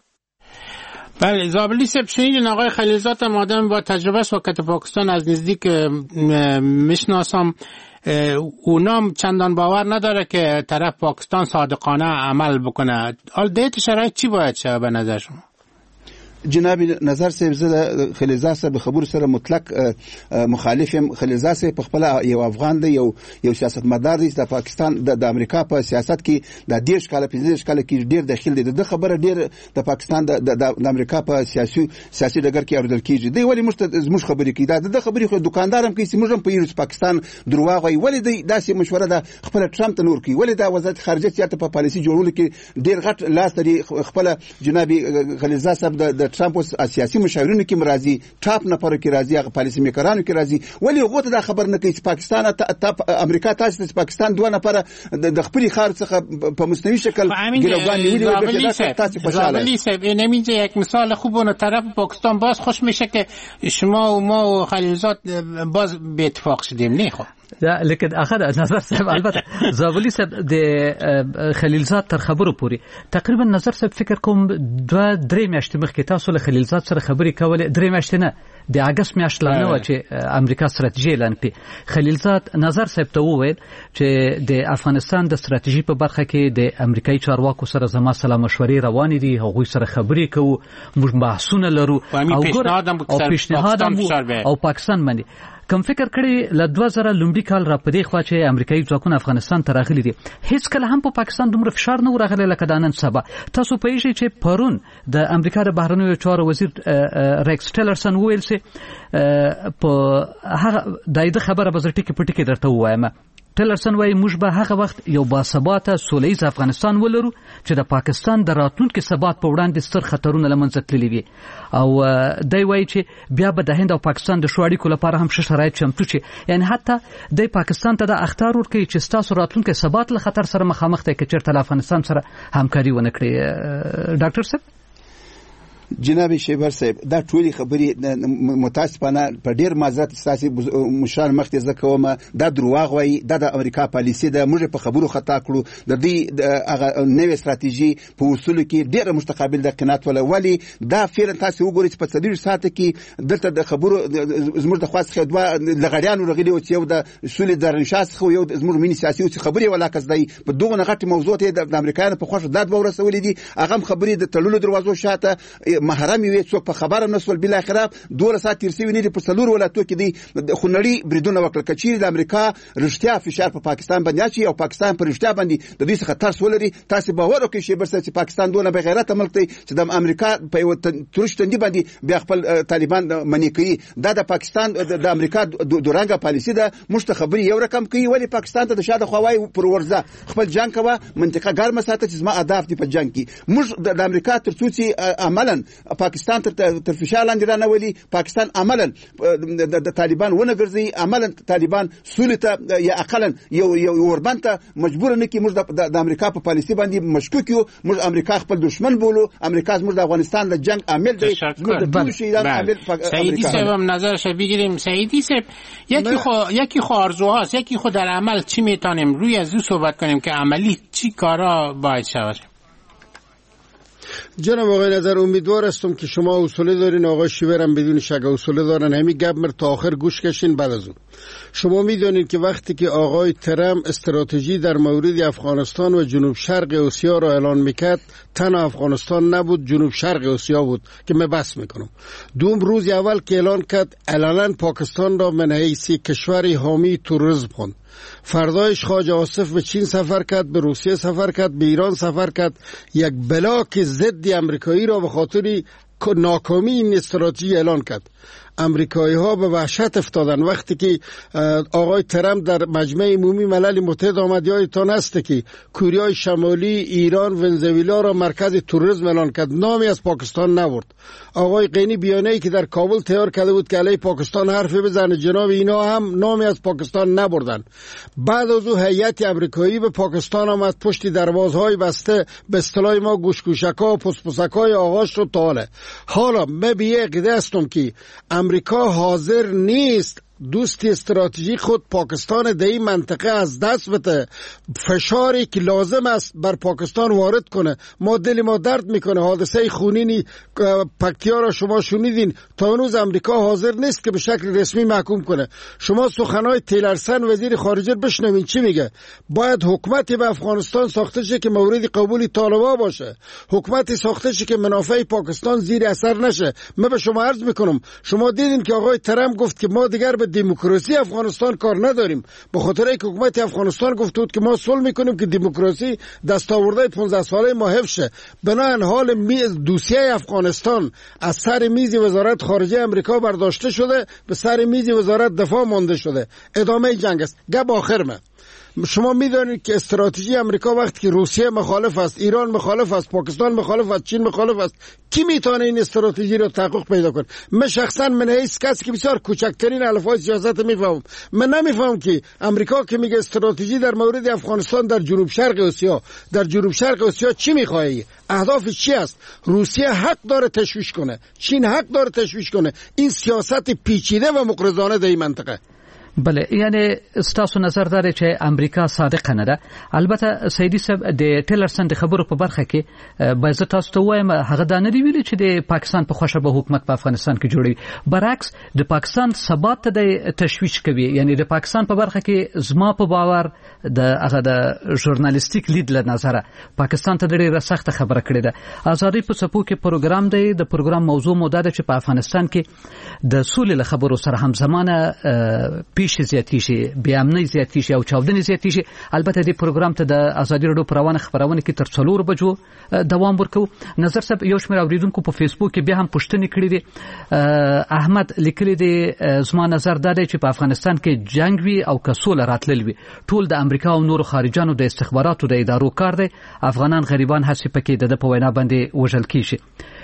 بله زابلی صاحب شنیدین آقای خلیزات هم آدم با تجربه است وقت پاکستان از نزدیک میشناسم، اونام چندان باور نداره که طرف پاکستان صادقانه عمل بکنه. حال دیت شرایط چی باید شه به نظر شما؟ جناب نظر صاحب زه خلیلزاد صاحب خبرو سره مطلق مخالف یم. خلیلزاد صاحب په خپل یو افغان دی، یو سیاستمدار دی. د پاکستان د امریکا په سیاست کې د 10 کال 15 کال کې ډیر دخیل دی. د خبره ډیر د پاکستان د امریکا په سیاسي ډګر کې اوریدل کیږي. دی ولی موږ خبرې کوي د خبرې خو دکاندارم کوي چې موږ هم په یوه پاکستان دروغ وایي. ولی دی داسې مشوره ده خپل ټرمپ ته نور کوي؟ ولی دا وزارت خارجه چیرته په پالیسي جوړولو کې ډیر غټ لاس لري؟ خپل جناب خلیلزاد صاحب د ټرمپ سیاسي مشاورینو کې مرضی، ټاپ نفرو کې راځي، هغه پالیسي میکرانو کې راځي. ولی هغه ته دا خبر نه کوي چې پاکستان امریکا تاسو ته پاکستان دوه نفر د خپل خار څخه په مستوي شکل ګروګان نیولي و. تاسو خوشاله هستید؟ نمیشه یک مثال خوب اون طرف پاکستان باز خوش میشه که شما و ما و خلیلزاد باز به اتفاق شدیم. نه خب لیکن اخر نظر صاحب البته زابلی صاحب د خلیلزاد تر خبرو پوری تقریبا نظر صاحب فکر کوم 2-3 میاشتې مخکې تاسو له خلیلزاد سره خبرې کولې. 3 میاشتې نه، د اگست میاشت لا نه و چې امریکا ستراتیژي اعلان کړي. خلیلزاد نظر صاحب ته وویل چې د افغانستان د ستراتیژي په برخه کې د امریکایي چارواکو سره زما سلا مشورې روانې دي، هغوی سره خبرې کوو، موږ بحثونه لرو او پیشنهاد او پاکستان باندې کوم فکر کړی ل 2000 لومړي کال را پدې خوا چې امریکایي ځواکونه افغانستان ته راغلي دي، هیڅ کله هم په پاکستان دومره فشار نه ورغلی لکه د نن سبا. تاسو پوهیږئ چې پرون د امریکا د بهرنیو چارو وزیر ریکس ټیلرسن ویل چې په هغه دایده خبره به زه ټکي په ټکي درته ووایم. ټیلرسن وایي موږ به هغه وخت یو باثباته سولیز افغانستان ولرو چې د پاکستان د راتلونکي ثبات په وړاندې ستر خطرونه له منځه تللي وي. او دی وایي چې بیا به د هند او پاکستان د ښو اړیکو لپاره هم ښه شرایط چمتو شي. یعنی حتی دی پاکستان ته د اختیار ورکوي چې ستاسو راتلونکي ثبات له خطر سره مخامخ دی که چېرته له افغانستان سره همکاري ونه کړي. ډاکټر صاحب جناب شیبر صاحب دا ټولي خبرې متاسفانه په ډیر معذرت ساسي مشار مخته زکومه دا دروغ وایي. دا د امریکا پالیسي ده. موږ په خبرو خطا کړو. د دې هغه نوې استراتیژي په اصول کې ډیر مستقبل د قناعت ولی دا فعلا تاسو وګورئ چې په 30 ساعت کې دلته د خبرو زموږ د خاص خدوا لغړیانو رغلي او چې یو د اصول درنشاس خو یو زموږ مینی سیاسي او خبري ولا کسدای په دوه غټ موضوع ته د امریکایانو په خوښ داد ورسولې دي. هغه خبري د تللو دروازو شاته محرم وي، څوک په خبره نسول بل اخره 2 ساعت تیرسي ونی په څلور ولایتو کې دي خونړي بریدونه وکړل. کچیر د امریکا رښتیا فشار په پاکستان باندې اچي او پاکستان پر رښتیا باندې د دې څخه ترس ولري. تاسو باور وکړئ چې برسه چې پاکستان دونه به غیرت ملک دی چې د امریکا په یو ترشتندي باندې بیا خپل طالبان منی کوي. دا د پاکستان د امریکا دورانګه پالیسي ده. مشته خبري یو رقم کوي ولی پاکستان ته د شاده خوای پر ورزه خپل جنگ کوه، منطقه ګرمه ساته چې زما اهداف دي په جنگ کې. موږ د امریکا ترڅو چې عملاً پاکستان تر فشار لاندې رانولي، پاکستان عملاً د طالبان ونه ګرځي، عملاً طالبان سولې ته یا اقلاً یو وربند ته مجبور نه کی. موږ د امریکا په پالیسي باندې مشکوک یو. موږ امریکا خپل دشمن بولو. امریکا زموږ د افغانستان د جنگ عامل دی. زموږ د ټول شیان عامل. سعیدی صاحب هم نظرش بگیریم. سعیدی صاحب یکی خو آرزوهاست، یکی خو در عمل چی میتونیم روی از او صحبت کنیم که عملی چی کارا باید شود. جناب آقای نظر امیدوار هستم که شما اصولی دارین، آقای شیورم بدون شک اصولی دارن. همین گپ مر تا آخر گوش کشین. بعد از اون شما میدونید که وقتی که آقای ترامپ استراتژی در مورد افغانستان و جنوب شرق آسیا را اعلان میکرد، تنها افغانستان نبود، جنوب شرق آسیا بود که من بحث میکنم. دوم روز اول که اعلان کرد علنا پاکستان را من حیث کشور حامی تروریسم خواند. فردایش خواجه آصف به چین سفر کرد، به روسیه سفر کرد، به ایران سفر کرد. یک بلاک ضد امریکایی را به خاطر ناکامی این استراتژی اعلان کرد. امریکایی ها به وحشت افتادن وقتی که آقای ترامپ در مجمع عمومی ملل متحد آمد. یادتان است که کره شمالی، ایران، ونزوئلا را مرکز تروریسم اعلان کرد، نامی از پاکستان نبرد. آقای قینی بیانیه‌ای که در کابل تیار کرده بود که علیه پاکستان حرفی بزنه، جناب اینا هم نامی از پاکستان نبردن. بعد از او هیئت امریکایی به پاکستان آمد، پشت دروازهای بسته به اصطلاح ما گوشگوشک‌ها و پسپسک‌های آغاز شد. حالا من به یک عقیده هستم که امریکا حاضر نیست دوست استراتژیک خود پاکستان در این منطقه از دست بده، فشاری که لازم است بر پاکستان وارد کنه. ما دل ما درد میکنه. حادثه خونین پکتیا را شما شنیدین، تا هنوز امریکا حاضر نیست که به شکل رسمی محکوم کنه. شما سخنهای تیلرسن وزیر خارجه بشنوین چی میگه. باید حکومتی به افغانستان ساخته شه که مورد قبول طالبان باشه، حکومتی ساخته شه که منافع پاکستان زیر اثر نشه. من به شما عرض میکنم، شما دیدین که آقای ترامپ گفت که ما دیگر به دموکراسی افغانستان کار نداریم، به خاطر اینکه حکومت افغانستان گفت بود که ما صلح میکنیم که دموکراسی دستاورده 15 ساله ما حفظ شه. بنابراین حال دوسیه افغانستان از سر میز وزارت خارجه امریکا برداشته شده، به سر میز وزارت دفاع مانده شده. ادامه جنگ است. گپ آخر من، شما میدونید که استراتژی امریکا وقتی که روسیه مخالف است، ایران مخالف است، پاکستان مخالف است، چین مخالف است، کی میتونه این استراتژی رو تحقق پیدا کنه؟ من شخصا من هیچ کسی که بسیار کوچکترین الفاظ سیاست میفهمم، من نمیفهمم که امریکا که میگه استراتژی در مورد افغانستان در جنوب شرق آسیا، در جنوب شرق آسیا چی میخواد؟ اهدافش چی است؟ روسیه حق داره تشویش کنه، چین حق داره تشویش کنه. این سیاست پیچیده و مغرضانه در این منطقه. بله، یعنی ستاسو نظر داره چې امریکا صادقه نه ده. البته سیدی صاحب د ټیلرسن د خبرو په برخه کې باید تاسو ته وایم هغه دا نه دی ویلي چې د پاکستان په خوښه به حکومت په افغانستان کې جوړوي. برعکس د پاکستان ثبات ته د تشویش کوي. یعنی د پاکستان په برخه کې زما په باور د هغه د ژورنالیستیک لید له نظره پاکستان ته ډېره سخته خبره کړې ده. ازادي په څپو کې پروګرام دی، د پروګرام موضوع مو دا ده چې په افغانستان کې د سولې له خبرو سره همزمانه پیش زیاتی شي، بیا امنیت زیاتی شي او چاودنې زیاتی شي. البته د پروګرام ته د ازادي راډیو پروانه خبرونه کې تر 4 بجو دوام ورکو. نظر صاحب یو شمېر اوریدونکو په فیسبوک کې بیا هم پوښتنې کړې دي. احمد لیکلی دی زما نظر دا دی چې په افغانستان کې جنگ وي او کسول راتلل وي، ټول د امریکا او نورو خارجانو د استخباراتو د ادارو کار دی. افغانان غریبان هڅه پکې د په وینا باندې وژل کیږي.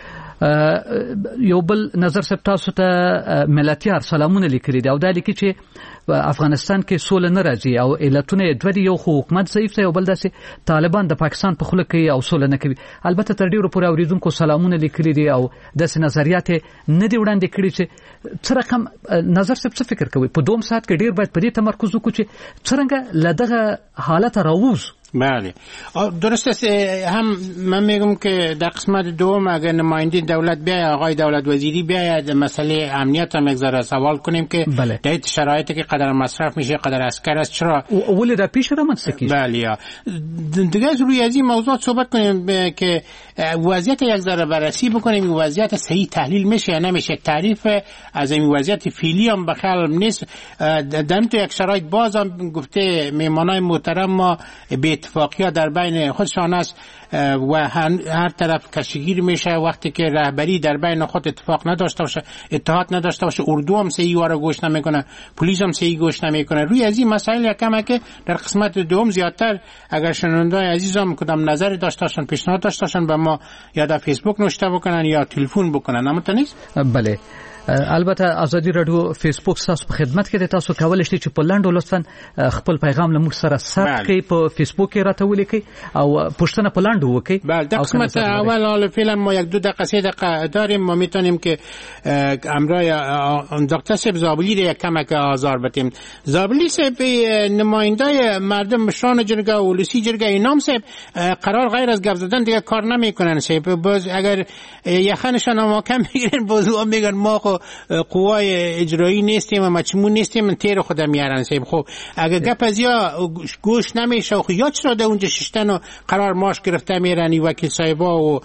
یو بل نظر صاحب تاسو ته ملتیار سلامونه لیکلي دي او دا لیکي چې افغانستان کې سوله نه راځي او علتونه دوه دي. یو خو حکومت ضعیف دی او بل داسې طالبان د پاکستان په خوله کوي او سوله نه کوي. البته تر ډیرو پورې اوریدونکو سلامونه لیکلي دي او داسې نظریات نه دي وړاندې کړي چې څه رقم. نظر صاحب څه فکر کوي په 2 ساعت کې ډیر باید په دې تمرکز وکړو چې څنګه له دغه حالت راووز؟ بله درست است. هم من میگم که در قسمت دوم اگر نماینده دولت بیاید، آقای دولت وزیری بیاید، مسئله امنیت هم یک ذره سوال کنیم که در شرایطی که قدر مصرف میشه، قدر عسکر است، چرا اول در پیش را منسکی. بله دیگه روی از این موضوع صحبت کنیم که وضعیت یک ذره بررسی بکنیم، وضعیت صحیح تحلیل میشه یا نمیشه. تعریف از این وضعیت فعلی هم بخل نیست. در تو یک شرایط باز هم گفته میهمانای محترم ما اتفاقیات در بین خودشان است و هر طرف کشیگیر میشه وقتی که رهبری در بین خود اتفاق نداشته باشه، اتحاد نداشته باشه. اردو هم صحیح واره گوش نمیکنه، پلیس هم صحیح گوش نمیکنه. روی از این مسائل یکمه که در قسمت دوم زیادتر اگر شنوندای عزیزم کدام نظری داشته باشن، پیشنهاد داشته باشن، به ما یا در فیسبوک نوشته بکنن یا تلفن بکنن. نمونته نیست؟ بله. البته ازادي رادیو فیسبوک تاسو په خدمت کې د تاسو کولای شئ چې په لاندو لطفاً خپل پیغام له موږ سره ثبت کړئ، په فیسبوک کې راته ولیکئ او پوښتنه په لاندو وکړئ. بله در قسمت اول حال فعلا ما 1-2 دقیقه 3 دقیقه داریم. ما میتونیم که امرای دکتر صاحب زابلی رو یک کمک آزار بدیم. زابلی صاحب نماینده مردم مشران جرگه و ولسی جرگه اینام صاحب قرار غیر از گپ زدن دیگه کار نمیکنن. صاحب باز اگر یخنشان ما کم میگیرن بازو میگن ما قوای اجرایی نیستیم و مچمون نیستیم، تیر خود میارن. خب اگه گپ از یا گوش نمیشه و یا چرا در اونجا ششتن و قرار ماش گرفته میرن وکیل صاحبا و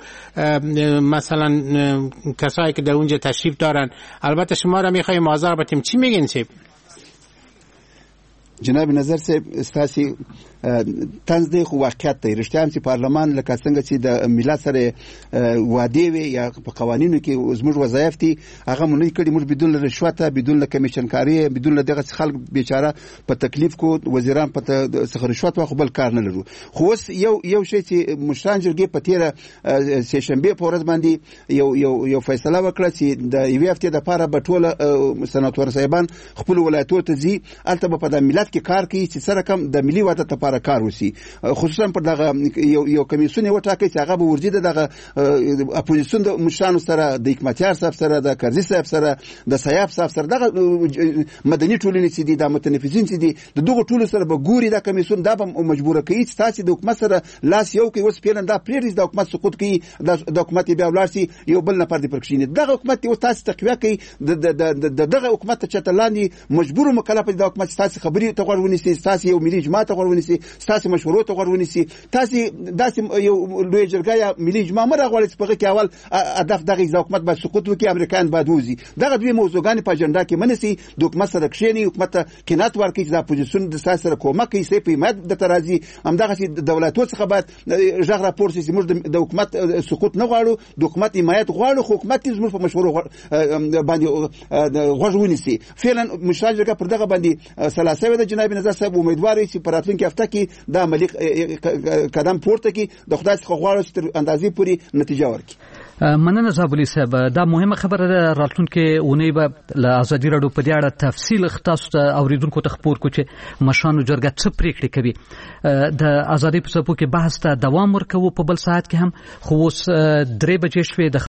مثلا کسایی که در اونجا تشریف دارن. البته شما را میخوایم آزار بتیم، چی میگین صاحب؟ جناب نظر صاحب استاسي تنز دی خو واقعیت دی. رښتیا هم چې پارلمان لکه څنګه چې د ملت سره وعده وي یا په قوانینو کې زموږ وظایف دي هغه مونږ کړي. موږ بدون رشوت، بدون کمیشن کاری، بدون دغه خلک بیچاره په تکلیف کو وزیران په څخه رشوت واخو بل کار نه لرو. خو اوس یو شی چې مشران جرګې په تیره سهشنبه په ورځ باندې یو فیصله وکړه چې د یوې هفتې د پاره به ټول سناتور صاحبان خپل ولایتونو ته ځي، البته په د ملت مالیات کې کار کوي چې سره کم د ملي وحدت لپاره کار وشي خصوصا پر دغه یو کمیسیون وټاکي چې هغه به ورجیده دغه اپوزیسیون د مشرانو سره د حکمتیار صاحب سره د کرزي صاحب سره د سیاف صاحب سره دغه مدني ټولنې چې دي د متنفذین چې دي د دغه ټولو سره به ګوري دا کمیسیون دا به مجبور کوي چې تاسو د حکومت سره لاس یو کوي اوس پیلن دا پریریز د حکومت سقوط کوي د حکومت بیا ولارسي یو بل نفر دی پرکشینه دغه حکومت یو تاسو تقویه کوي دغه حکومت ته چتلاندي مجبور مکلف د حکومت تاسو خبري ته غوړ ونیسي تاسو یو ملي جماعت غوړ ونیسي تاسو مشورو ته غوړ ونیسي تاسو داسې یو لوی جرګه یا ملي جماعت مره غوړ چې په کې اول هدف دغه حکومت به سقوط وکړي امریکایان بعد وځي دغه دوی موضوعګان په اجنډا کې منسي د حکومت سره کښینی حکومت قناعت ورکړي چې د اپوزیسیون د سره کومک کوي سي په مد د ترازی همدغه چې دولتونو څخه بعد ژغ راپور چې موږ د حکومت سقوط نه غواړو د حکومت حمایت غواړو خو حکومت زموږ په مشورو باندې غوږ ونیسي فعلا مشران جرګه پر دغه باندې سلاسه د جناب نظر صاحب امیدوار چې په راتلونکي هفته کې د عملی قدم پورته کړي د خدای څخه غواړو چې تر اندازې پورې نتیجه ورکړي مننه زابلی صاحب دا مهمه خبره ده راتلونکي اونۍ به له ازادي راډیو په دې اړه تفصیل تاسو ته اوریدونکو ته خبر کو چې مشرانو جرګه څه پریکړې کوي د ازادي په څپو کې بحث ته دوام ورکوي په بل ساعت کې هم خو اوس 3 بجې شوې د